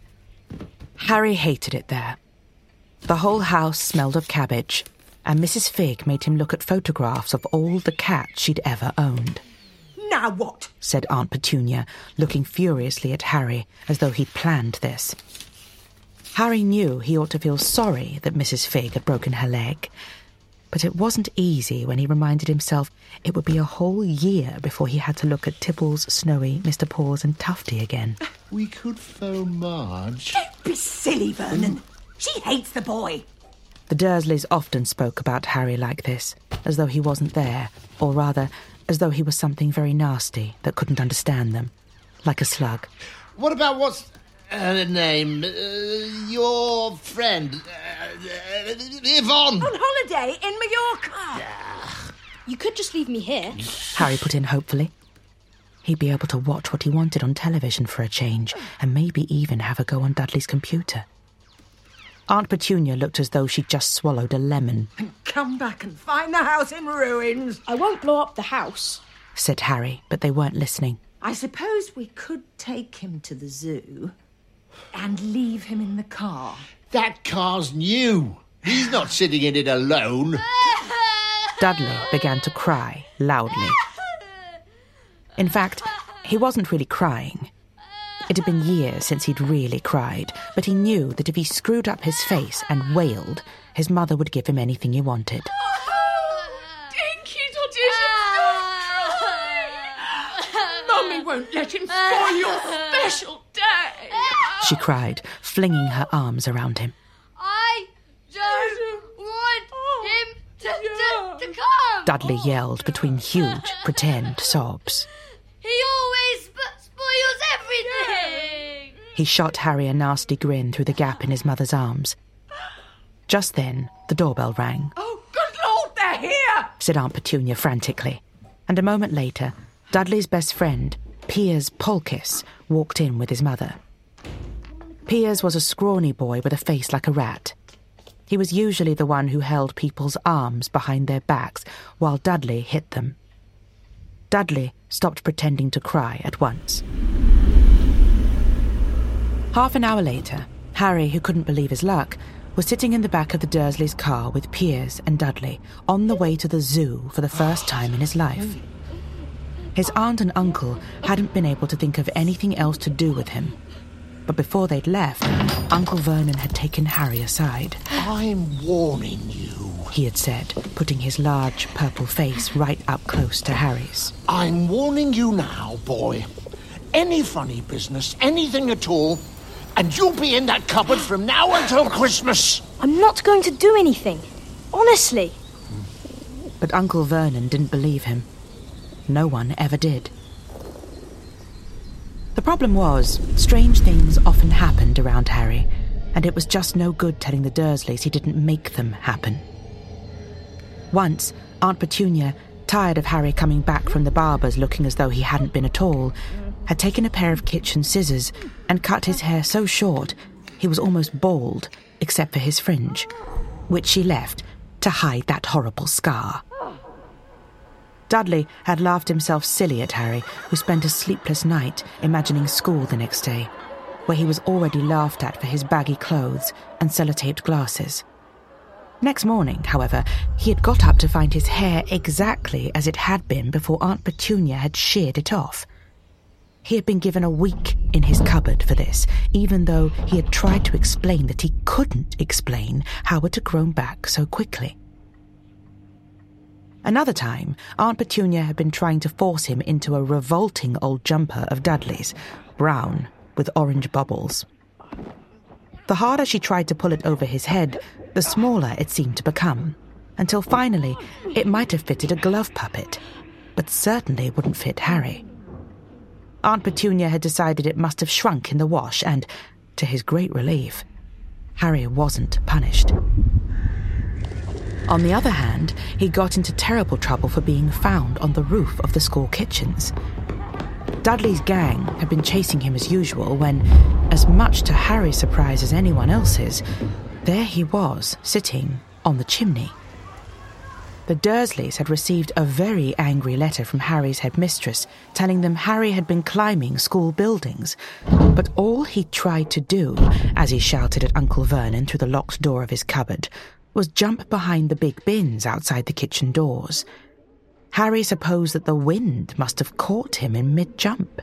Harry hated it there. The whole house smelled of cabbage, and Missus Fig made him look at photographs of all the cats she'd ever owned. Now what? Said Aunt Petunia, looking furiously at Harry as though he'd planned this. Harry knew he ought to feel sorry that Missus Fig had broken her leg, but it wasn't easy when he reminded himself it would be a whole year before he had to look at Tibbles, Snowy, Mister Paws and Tufty again. We could phone Marge. Don't be silly, Vernon. She hates the boy. The Dursleys often spoke about Harry like this, as though he wasn't there, or rather, as though he was something very nasty that couldn't understand them, like a slug. What about what's her name? Uh, your friend, uh, uh, Yvonne. On holiday in Mallorca. You could just leave me here. Harry put in hopefully. He'd be able to watch what he wanted on television for a change, and maybe even have a go on Dudley's computer. Aunt Petunia looked as though she'd just swallowed a lemon. And come back and find the house in ruins. I won't blow up the house, said Harry, but they weren't listening. I suppose we could take him to the zoo and leave him in the car. That car's new. He's not sitting in it alone. Dudley began to cry loudly. In fact, he wasn't really crying. It had been years since he'd really cried, but he knew that if he screwed up his face and wailed, his mother would give him anything he wanted. Dinky doesn't cry. Mummy won't let him spoil your special day. She cried, flinging her arms around him. I don't want him to, to, to come. Dudley yelled between huge, pretend sobs. He always sp- spoils everything. He shot Harry a nasty grin through the gap in his mother's arms. Just then, the doorbell rang. Oh, good Lord, they're here! Said Aunt Petunia frantically. And a moment later, Dudley's best friend, Piers Polkiss, walked in with his mother. Piers was a scrawny boy with a face like a rat. He was usually the one who held people's arms behind their backs while Dudley hit them. Dudley stopped pretending to cry at once. Half an hour later, Harry, who couldn't believe his luck, was sitting in the back of the Dursleys' car with Piers and Dudley on the way to the zoo for the first time in his life. His aunt and uncle hadn't been able to think of anything else to do with him. But before they'd left, Uncle Vernon had taken Harry aside. I'm warning you, he had said, putting his large purple face right up close to Harry's. I'm warning you now, boy. Any funny business, anything at all, and you'll be in that cupboard from now until Christmas. I'm not going to do anything. Honestly. But Uncle Vernon didn't believe him. No one ever did. The problem was, strange things often happened around Harry, and it was just no good telling the Dursleys he didn't make them happen. Once, Aunt Petunia, tired of Harry coming back from the barber's looking as though he hadn't been at all, had taken a pair of kitchen scissors and cut his hair so short he was almost bald, except for his fringe, which she left to hide that horrible scar. Dudley had laughed himself silly at Harry, who spent a sleepless night imagining school the next day, where he was already laughed at for his baggy clothes and sellotaped glasses. Next morning, however, he had got up to find his hair exactly as it had been before Aunt Petunia had sheared it off. He had been given a week in his cupboard for this, even though he had tried to explain that he couldn't explain how it had grown back so quickly. Another time, Aunt Petunia had been trying to force him into a revolting old jumper of Dudley's, brown, with orange bubbles. The harder she tried to pull it over his head, the smaller it seemed to become, until finally it might have fitted a glove puppet, but certainly wouldn't fit Harry. Aunt Petunia had decided it must have shrunk in the wash, and, to his great relief, Harry wasn't punished. On the other hand, he got into terrible trouble for being found on the roof of the school kitchens. Dudley's gang had been chasing him as usual when, as much to Harry's surprise as anyone else's, there he was, sitting on the chimney. The Dursleys had received a very angry letter from Harry's headmistress telling them Harry had been climbing school buildings, but all he tried to do, as he shouted at Uncle Vernon through the locked door of his cupboard, was jump behind the big bins outside the kitchen doors. Harry supposed that the wind must have caught him in mid-jump.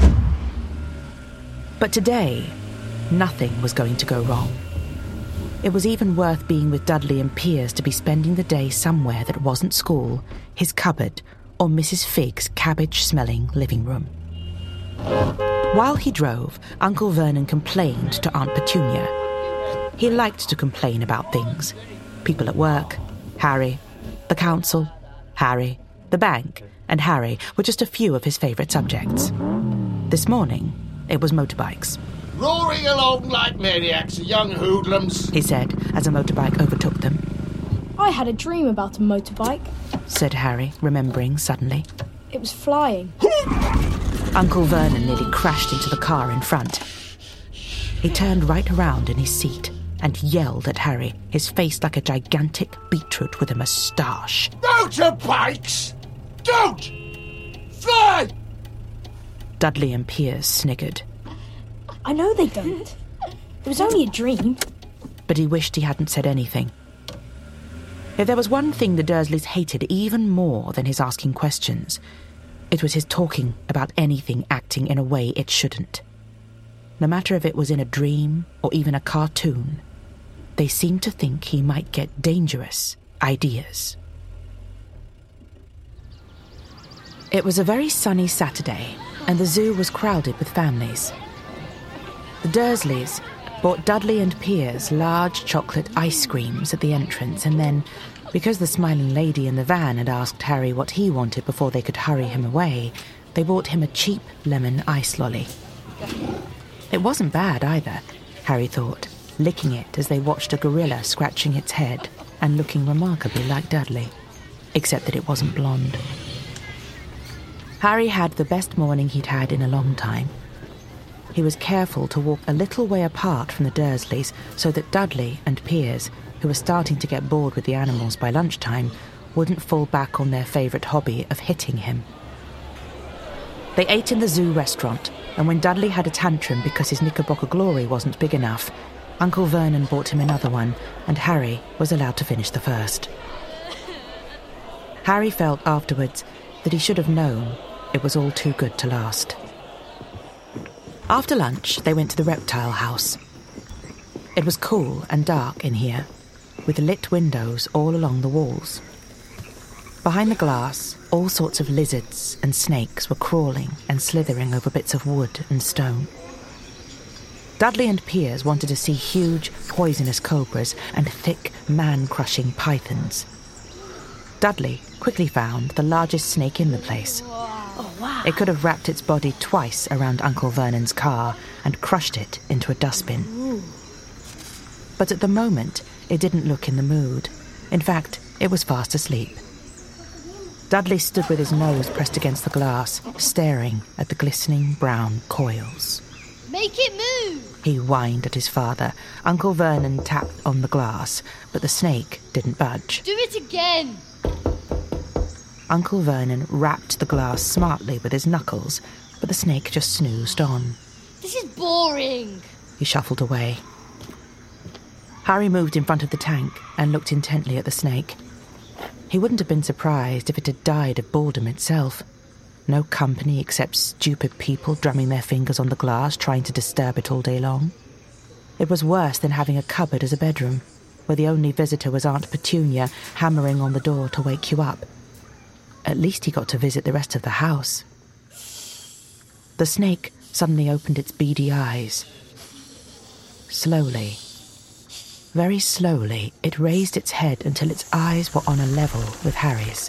But today, nothing was going to go wrong. It was even worth being with Dudley and Piers to be spending the day somewhere that wasn't school, his cupboard, or Missus Figg's cabbage-smelling living room. While he drove, Uncle Vernon complained to Aunt Petunia. He liked to complain about things. People at work, Harry, the council, Harry, the bank, and Harry were just a few of his favourite subjects. This morning, it was motorbikes. Roaring along like maniacs, young hoodlums, he said as a motorbike overtook them. I had a dream about a motorbike, said Harry, remembering suddenly. It was flying. Uncle Vernon nearly crashed into the car in front. He turned right around in his seat and yelled at Harry, his face like a gigantic beetroot with a moustache. Motorbikes! Don't! Fly! Dudley and Piers sniggered. I know they don't. It was only a dream. But he wished he hadn't said anything. If there was one thing the Dursleys hated even more than his asking questions, it was his talking about anything acting in a way it shouldn't. No matter if it was in a dream or even a cartoon, they seemed to think he might get dangerous ideas. It was a very sunny Saturday, and the zoo was crowded with families. The Dursleys bought Dudley and Piers large chocolate ice creams at the entrance, and then, because the smiling lady in the van had asked Harry what he wanted before they could hurry him away, they bought him a cheap lemon ice lolly. It wasn't bad either, Harry thought, licking it as they watched a gorilla scratching its head and looking remarkably like Dudley, except that it wasn't blonde. Harry had the best morning he'd had in a long time. He was careful to walk a little way apart from the Dursleys so that Dudley and Piers, who were starting to get bored with the animals by lunchtime, wouldn't fall back on their favourite hobby of hitting him. They ate in the zoo restaurant, and when Dudley had a tantrum because his Knickerbocker Glory wasn't big enough, Uncle Vernon bought him another one, and Harry was allowed to finish the first. Harry felt afterwards that he should have known it was all too good to last. After lunch, they went to the reptile house. It was cool and dark in here, with lit windows all along the walls. Behind the glass, all sorts of lizards and snakes were crawling and slithering over bits of wood and stone. Dudley and Piers wanted to see huge, poisonous cobras and thick, man-crushing pythons. Dudley quickly found the largest snake in the place. Oh, wow. It could have wrapped its body twice around Uncle Vernon's car and crushed it into a dustbin. Ooh. But at the moment, it didn't look in the mood. In fact, it was fast asleep. Dudley stood with his nose pressed against the glass, staring at the glistening brown coils. Make it move! He whined at his father. Uncle Vernon tapped on the glass, but the snake didn't budge. Do it again! Uncle Vernon rapped the glass smartly with his knuckles, but the snake just snoozed on. This is boring! He shuffled away. Harry moved in front of the tank and looked intently at the snake. He wouldn't have been surprised if it had died of boredom itself. No company except stupid people drumming their fingers on the glass trying to disturb it all day long. It was worse than having a cupboard as a bedroom, where the only visitor was Aunt Petunia hammering on the door to wake you up. At least he got to visit the rest of the house. The snake suddenly opened its beady eyes. Slowly, very slowly, it raised its head until its eyes were on a level with Harry's.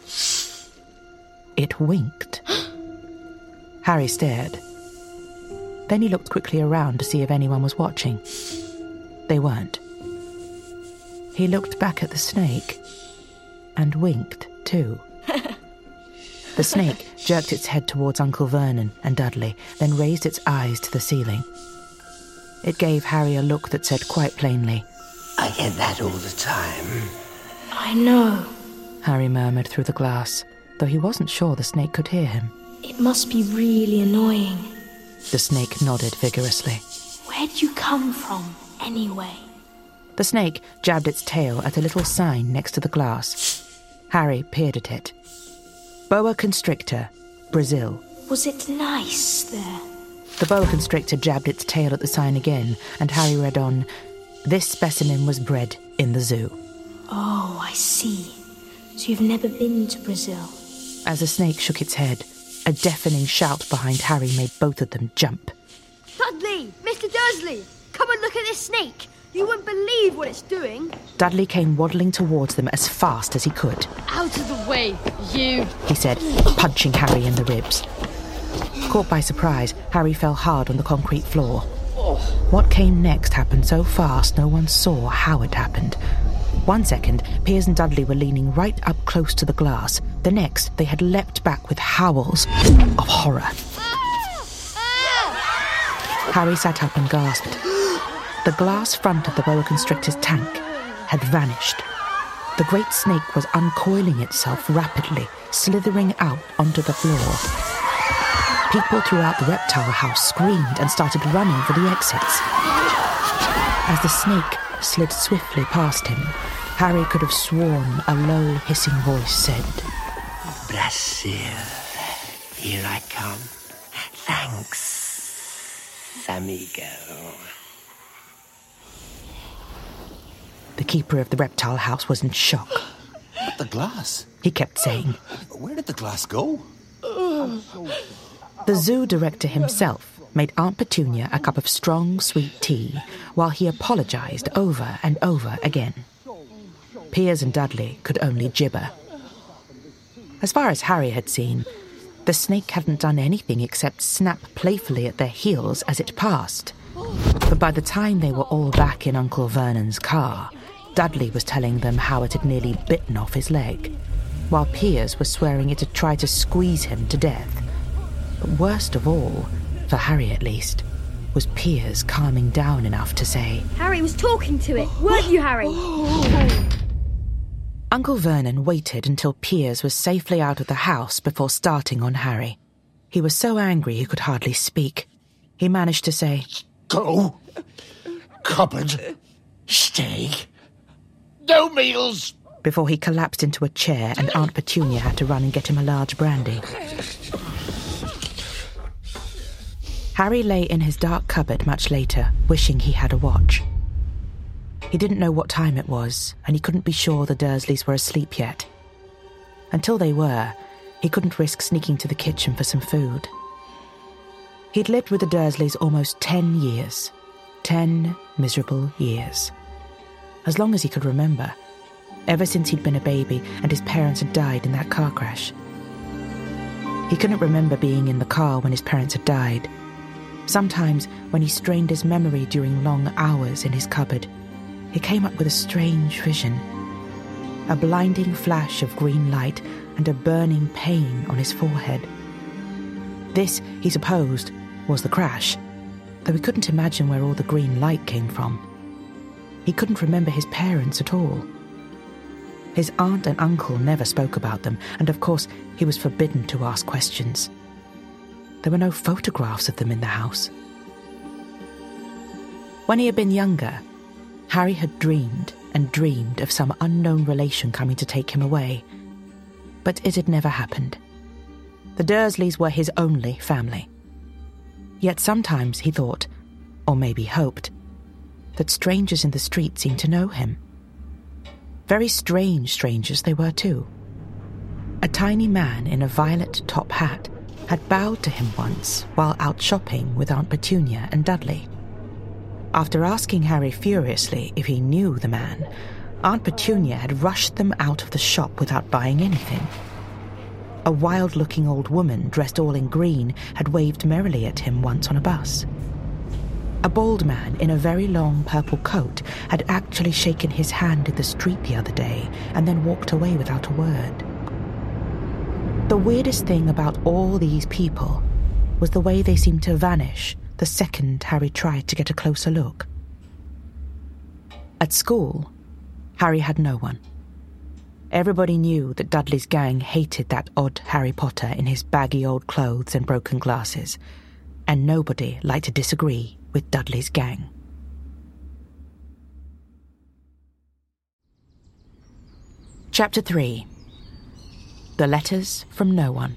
It winked. Harry stared. Then he looked quickly around to see if anyone was watching. They weren't. He looked back at the snake and winked too. The snake jerked its head towards Uncle Vernon and Dudley, then raised its eyes to the ceiling. It gave Harry a look that said quite plainly, I get that all the time. I know. Harry murmured through the glass, though he wasn't sure the snake could hear him. It must be really annoying. The snake nodded vigorously. Where do you come from, anyway? The snake jabbed its tail at a little sign next to the glass. Harry peered at it. Boa constrictor, Brazil. Was it nice there? The boa constrictor jabbed its tail at the sign again, and Harry read on, this specimen was bred in the zoo. Oh, I see. So you've never been to Brazil? As the snake shook its head, a deafening shout behind Harry made both of them jump. Dudley! Mister Dursley! Come and look at this snake! You wouldn't believe what it's doing. Dudley came waddling towards them as fast as he could. Out of the way, you! He said, punching Harry in the ribs. Caught by surprise, Harry fell hard on the concrete floor. What came next happened so fast no one saw how it happened. One second, Piers and Dudley were leaning right up close to the glass. The next, they had leapt back with howls of horror. Harry sat up and gasped. The glass front of the boa constrictor's tank had vanished. The great snake was uncoiling itself rapidly, slithering out onto the floor. People throughout the reptile house screamed and started running for the exits. As the snake slid swiftly past him, Harry could have sworn a low, hissing voice said, Brazil, here I come. Thanks, amigo. The keeper of the reptile house was in shock. But the glass? He kept saying. Where did the glass go? The zoo director himself made Aunt Petunia a cup of strong, sweet tea while he apologised over and over again. Piers and Dudley could only gibber. As far as Harry had seen, the snake hadn't done anything except snap playfully at their heels as it passed. But by the time they were all back in Uncle Vernon's car, Dudley was telling them how it had nearly bitten off his leg, while Piers was swearing it had tried to squeeze him to death. But worst of all, for Harry at least, was Piers calming down enough to say, Harry was talking to it, weren't you, Harry? Uncle Vernon waited until Piers was safely out of the house before starting on Harry. He was so angry he could hardly speak. He managed to say, Go. Cupboard. Steak. No meals. Before he collapsed into a chair and Aunt Petunia had to run and get him a large brandy. Harry lay in his dark cupboard much later, wishing he had a watch. He didn't know what time it was, and he couldn't be sure the Dursleys were asleep yet. Until they were, he couldn't risk sneaking to the kitchen for some food. He'd lived with the Dursleys almost ten years. Ten miserable years. As long as he could remember. Ever since he'd been a baby and his parents had died in that car crash. He couldn't remember being in the car when his parents had died. Sometimes, when he strained his memory during long hours in his cupboard, he came up with a strange vision. A blinding flash of green light and a burning pain on his forehead. This, he supposed, was the crash, though he couldn't imagine where all the green light came from. He couldn't remember his parents at all. His aunt and uncle never spoke about them, and of course he was forbidden to ask questions. There were no photographs of them in the house. When he had been younger, Harry had dreamed and dreamed of some unknown relation coming to take him away. But it had never happened. The Dursleys were his only family. Yet sometimes he thought, or maybe hoped, that strangers in the street seemed to know him. Very strange strangers they were too. A tiny man in a violet top hat had bowed to him once while out shopping with Aunt Petunia and Dudley. After asking Harry furiously if he knew the man, Aunt Petunia had rushed them out of the shop without buying anything. A wild-looking old woman dressed all in green had waved merrily at him once on a bus. A bald man in a very long purple coat had actually shaken his hand in the street the other day and then walked away without a word. The weirdest thing about all these people was the way they seemed to vanish the second Harry tried to get a closer look. At school, Harry had no one. Everybody knew that Dudley's gang hated that odd Harry Potter in his baggy old clothes and broken glasses, and nobody liked to disagree with Dudley's gang. Chapter three. The Letters from No One.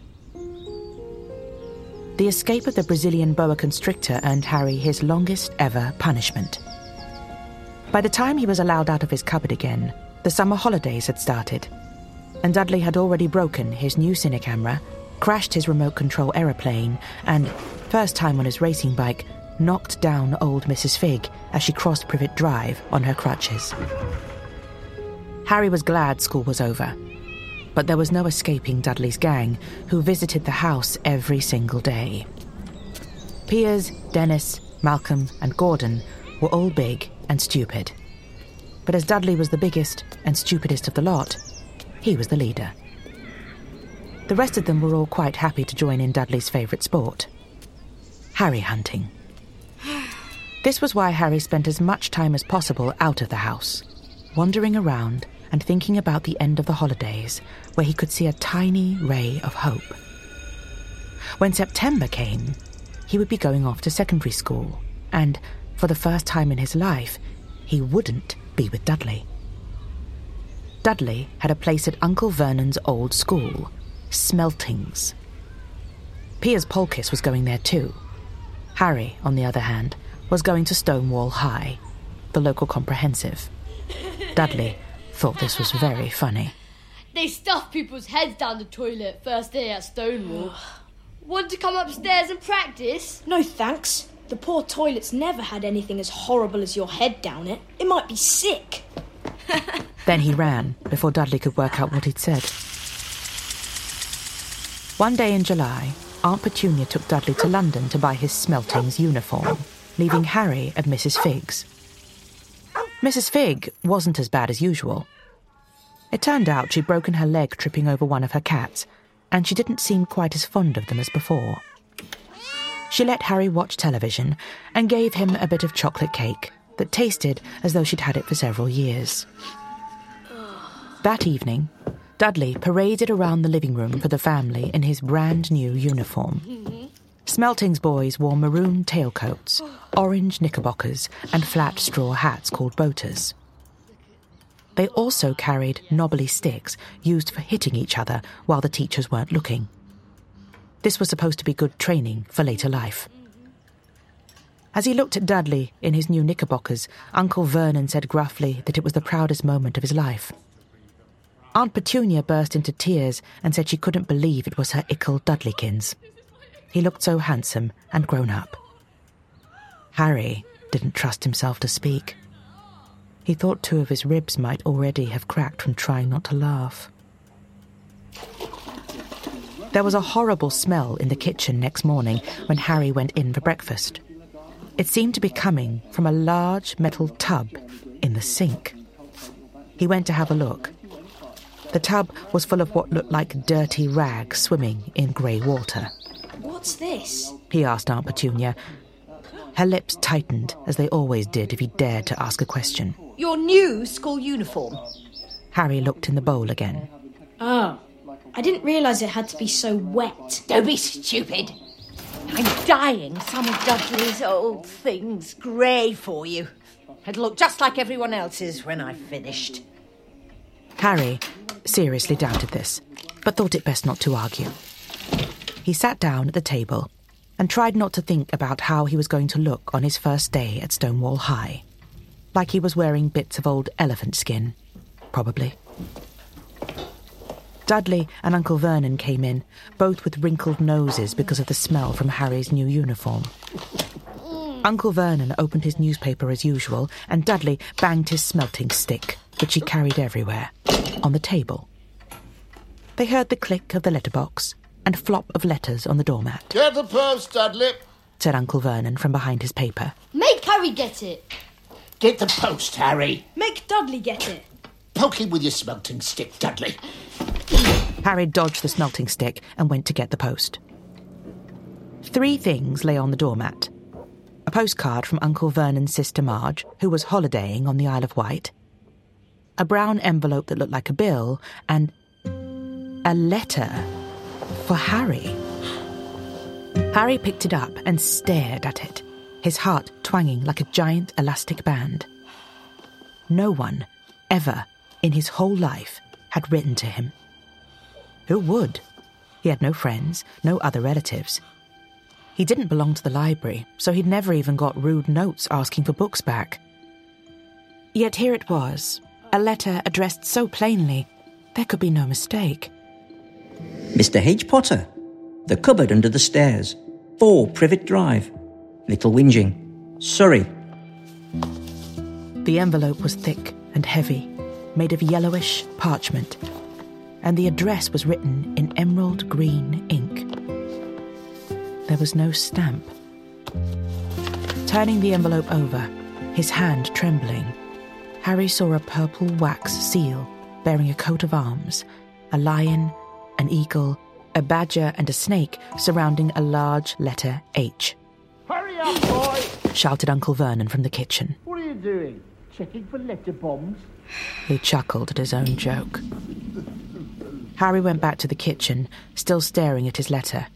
The escape of the Brazilian boa constrictor earned Harry his longest ever punishment. By the time he was allowed out of his cupboard again, the summer holidays had started, and Dudley had already broken his new cine camera, crashed his remote control aeroplane, and, first time on his racing bike, knocked down old Missus Fig as she crossed Privet Drive on her crutches. Harry was glad school was over, but there was no escaping Dudley's gang, who visited the house every single day. Piers, Dennis, Malcolm, and Gordon were all big and stupid. But as Dudley was the biggest and stupidest of the lot, he was the leader. The rest of them were all quite happy to join in Dudley's favourite sport, Harry hunting. This was why Harry spent as much time as possible out of the house, wandering around and thinking about the end of the holidays, where he could see a tiny ray of hope. When September came, he would be going off to secondary school, and, for the first time in his life, he wouldn't be with Dudley. Dudley had a place at Uncle Vernon's old school, Smeltings. Piers Polkiss was going there too. Harry, on the other hand, was going to Stonewall High, the local comprehensive. Dudley thought this was very funny. They stuff people's heads down the toilet first day at Stonewall. Want to come upstairs and practice? No thanks. The poor toilet's never had anything as horrible as your head down it. It might be sick. Then he ran, before Dudley could work out what he'd said. One day in July, Aunt Petunia took Dudley to London to buy his Smeltings uniform, leaving Harry at Missus Fig's. Missus Fig wasn't as bad as usual. It turned out she'd broken her leg tripping over one of her cats, and she didn't seem quite as fond of them as before. She let Harry watch television and gave him a bit of chocolate cake that tasted as though she'd had it for several years. That evening, Dudley paraded around the living room for the family in his brand new uniform. Smeltings boys wore maroon tailcoats, orange knickerbockers, and flat straw hats called boaters. They also carried knobbly sticks used for hitting each other while the teachers weren't looking. This was supposed to be good training for later life. As he looked at Dudley in his new knickerbockers, Uncle Vernon said gruffly that it was the proudest moment of his life. Aunt Petunia burst into tears and said she couldn't believe it was her ickle Dudleykins. He looked so handsome and grown up. Harry didn't trust himself to speak. He thought two of his ribs might already have cracked from trying not to laugh. There was a horrible smell in the kitchen next morning when Harry went in for breakfast. It seemed to be coming from a large metal tub in the sink. He went to have a look. The tub was full of what looked like dirty rags swimming in grey water. What's this? He asked Aunt Petunia. Her lips tightened, as they always did if he dared to ask a question. Your new school uniform. Harry looked in the bowl again. Oh, I didn't realise it had to be so wet. Don't be stupid. I'm dyeing some of Dudley's old things grey for you. It'll look just like everyone else's when I've finished. Harry seriously doubted this, but thought it best not to argue. He sat down at the table and tried not to think about how he was going to look on his first day at Stonewall High. Like he was wearing bits of old elephant skin, probably. Dudley and Uncle Vernon came in, both with wrinkled noses because of the smell from Harry's new uniform. Uncle Vernon opened his newspaper as usual, and Dudley banged his smelting stick, which he carried everywhere, on the table. They heard the click of the letterbox and flop of letters on the doormat. Get the post, Dudley. said Uncle Vernon from behind his paper. Make Harry get it. Get the post, Harry. Make Dudley get it. Poke him with your smelting stick, Dudley. Harry dodged the smelting stick and went to get the post. Three things lay on the doormat. A postcard from Uncle Vernon's sister Marge, who was holidaying on the Isle of Wight, a brown envelope that looked like a bill, and a letter for Harry. Harry picked it up and stared at it, his heart twanging like a giant elastic band. No one, ever, in his whole life, had written to him. Who would? He had no friends, no other relatives. He didn't belong to the library, so he'd never even got rude notes asking for books back. Yet here it was, a letter addressed so plainly, there could be no mistake. Mister H. Potter, the cupboard under the stairs, four Privet Drive, Little Whinging, Surrey. The envelope was thick and heavy, made of yellowish parchment, and the address was written in emerald green ink. There was no stamp. Turning the envelope over, his hand trembling, Harry saw a purple wax seal bearing a coat of arms, a lion, an eagle, a badger and a snake surrounding a large letter H. Hurry up, boy! Shouted Uncle Vernon from the kitchen. What are you doing? Checking for letter bombs? He chuckled at his own joke. Harry went back to the kitchen, still staring at his letter.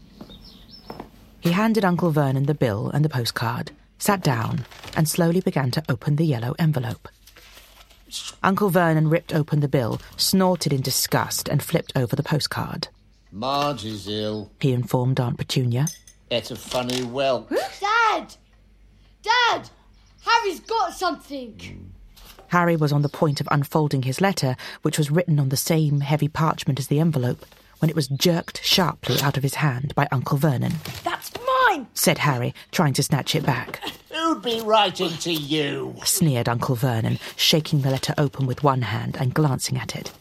He handed Uncle Vernon the bill and the postcard, sat down, and slowly began to open the yellow envelope. Uncle Vernon ripped open the bill, snorted in disgust, and flipped over the postcard. Marge is ill, he informed Aunt Petunia. It's a funny whelp. Dad! Dad! Harry's got something! Harry was on the point of unfolding his letter, which was written on the same heavy parchment as the envelope, when it was jerked sharply out of his hand by Uncle Vernon. That's mine, said Harry, trying to snatch it back. Who'd be writing to you? Sneered Uncle Vernon, shaking the letter open with one hand and glancing at it.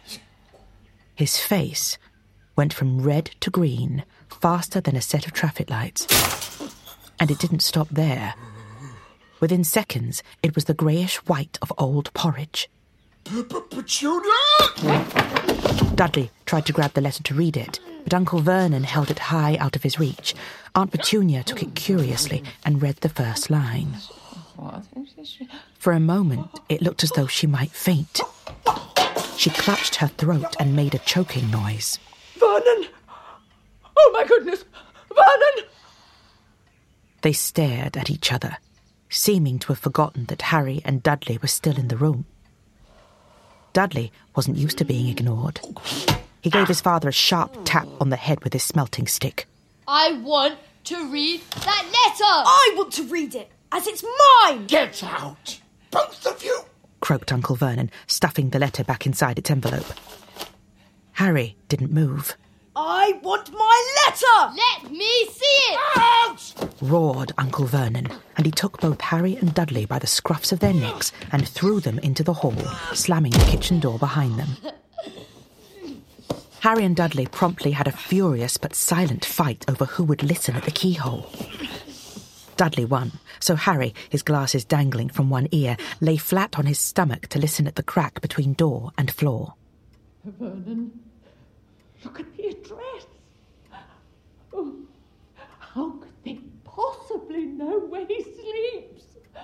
His face went from red to green faster than a set of traffic lights. And it didn't stop there. Within seconds, it was the greyish-white of old porridge. Petunia! Dudley tried to grab the letter to read it, but Uncle Vernon held it high out of his reach. Aunt Petunia took it curiously and read the first line. For a moment, it looked as though she might faint. She clutched her throat and made a choking noise. Vernon! Oh, my goodness! Vernon! They stared at each other, seeming to have forgotten that Harry and Dudley were still in the room. Dudley wasn't used to being ignored. He gave his father a sharp tap on the head with his smelting stick. I want to read that letter! I want to read it, as it's mine! Get out! Both of you! Croaked Uncle Vernon, stuffing the letter back inside its envelope. Harry didn't move. I want my letter! Let me see it! Out! Roared Uncle Vernon, and he took both Harry and Dudley by the scruffs of their necks and threw them into the hall, slamming the kitchen door behind them. Harry and Dudley promptly had a furious but silent fight over who would listen at the keyhole. Dudley won, so Harry, his glasses dangling from one ear, lay flat on his stomach to listen at the crack between door and floor. Vernon, look at the address. Oh, how could they possibly know where he sleeps?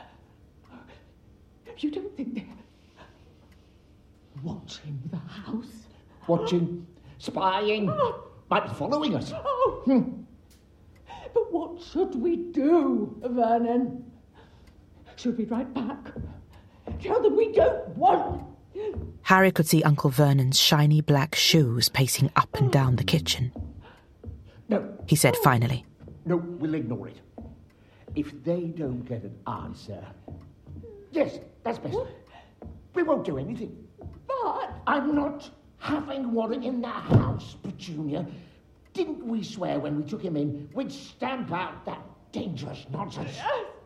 You don't think they're watching the house? Watching, spying, Oh. might be following us. Oh. Hmm. But what should we do, Vernon? Should we write back? Tell them we don't want... Harry could see Uncle Vernon's shiny black shoes pacing up and down the kitchen. No. He said finally. No, we'll ignore it. If they don't get an answer... Yes, that's best. We won't do anything. But... I'm not having one in the house, Petunia. Didn't we swear when we took him in we'd stamp out that dangerous nonsense?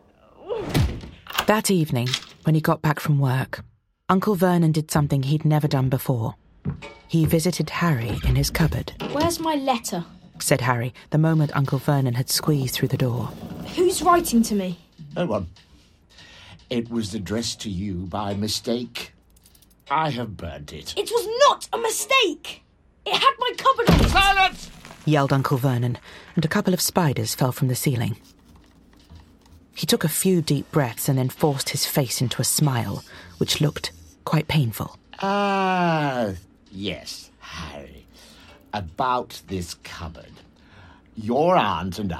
That evening, when he got back from work, Uncle Vernon did something he'd never done before. He visited Harry in his cupboard. Where's my letter? Said Harry, the moment Uncle Vernon had squeezed through the door. Who's writing to me? No one. It was addressed to you by mistake. I have burnt it. It was not a mistake! It had my cupboard on it! Silence! Yelled Uncle Vernon, and a couple of spiders fell from the ceiling. He took a few deep breaths and then forced his face into a smile, which looked quite painful. Ah, yes, Harry. About this cupboard. Your aunt and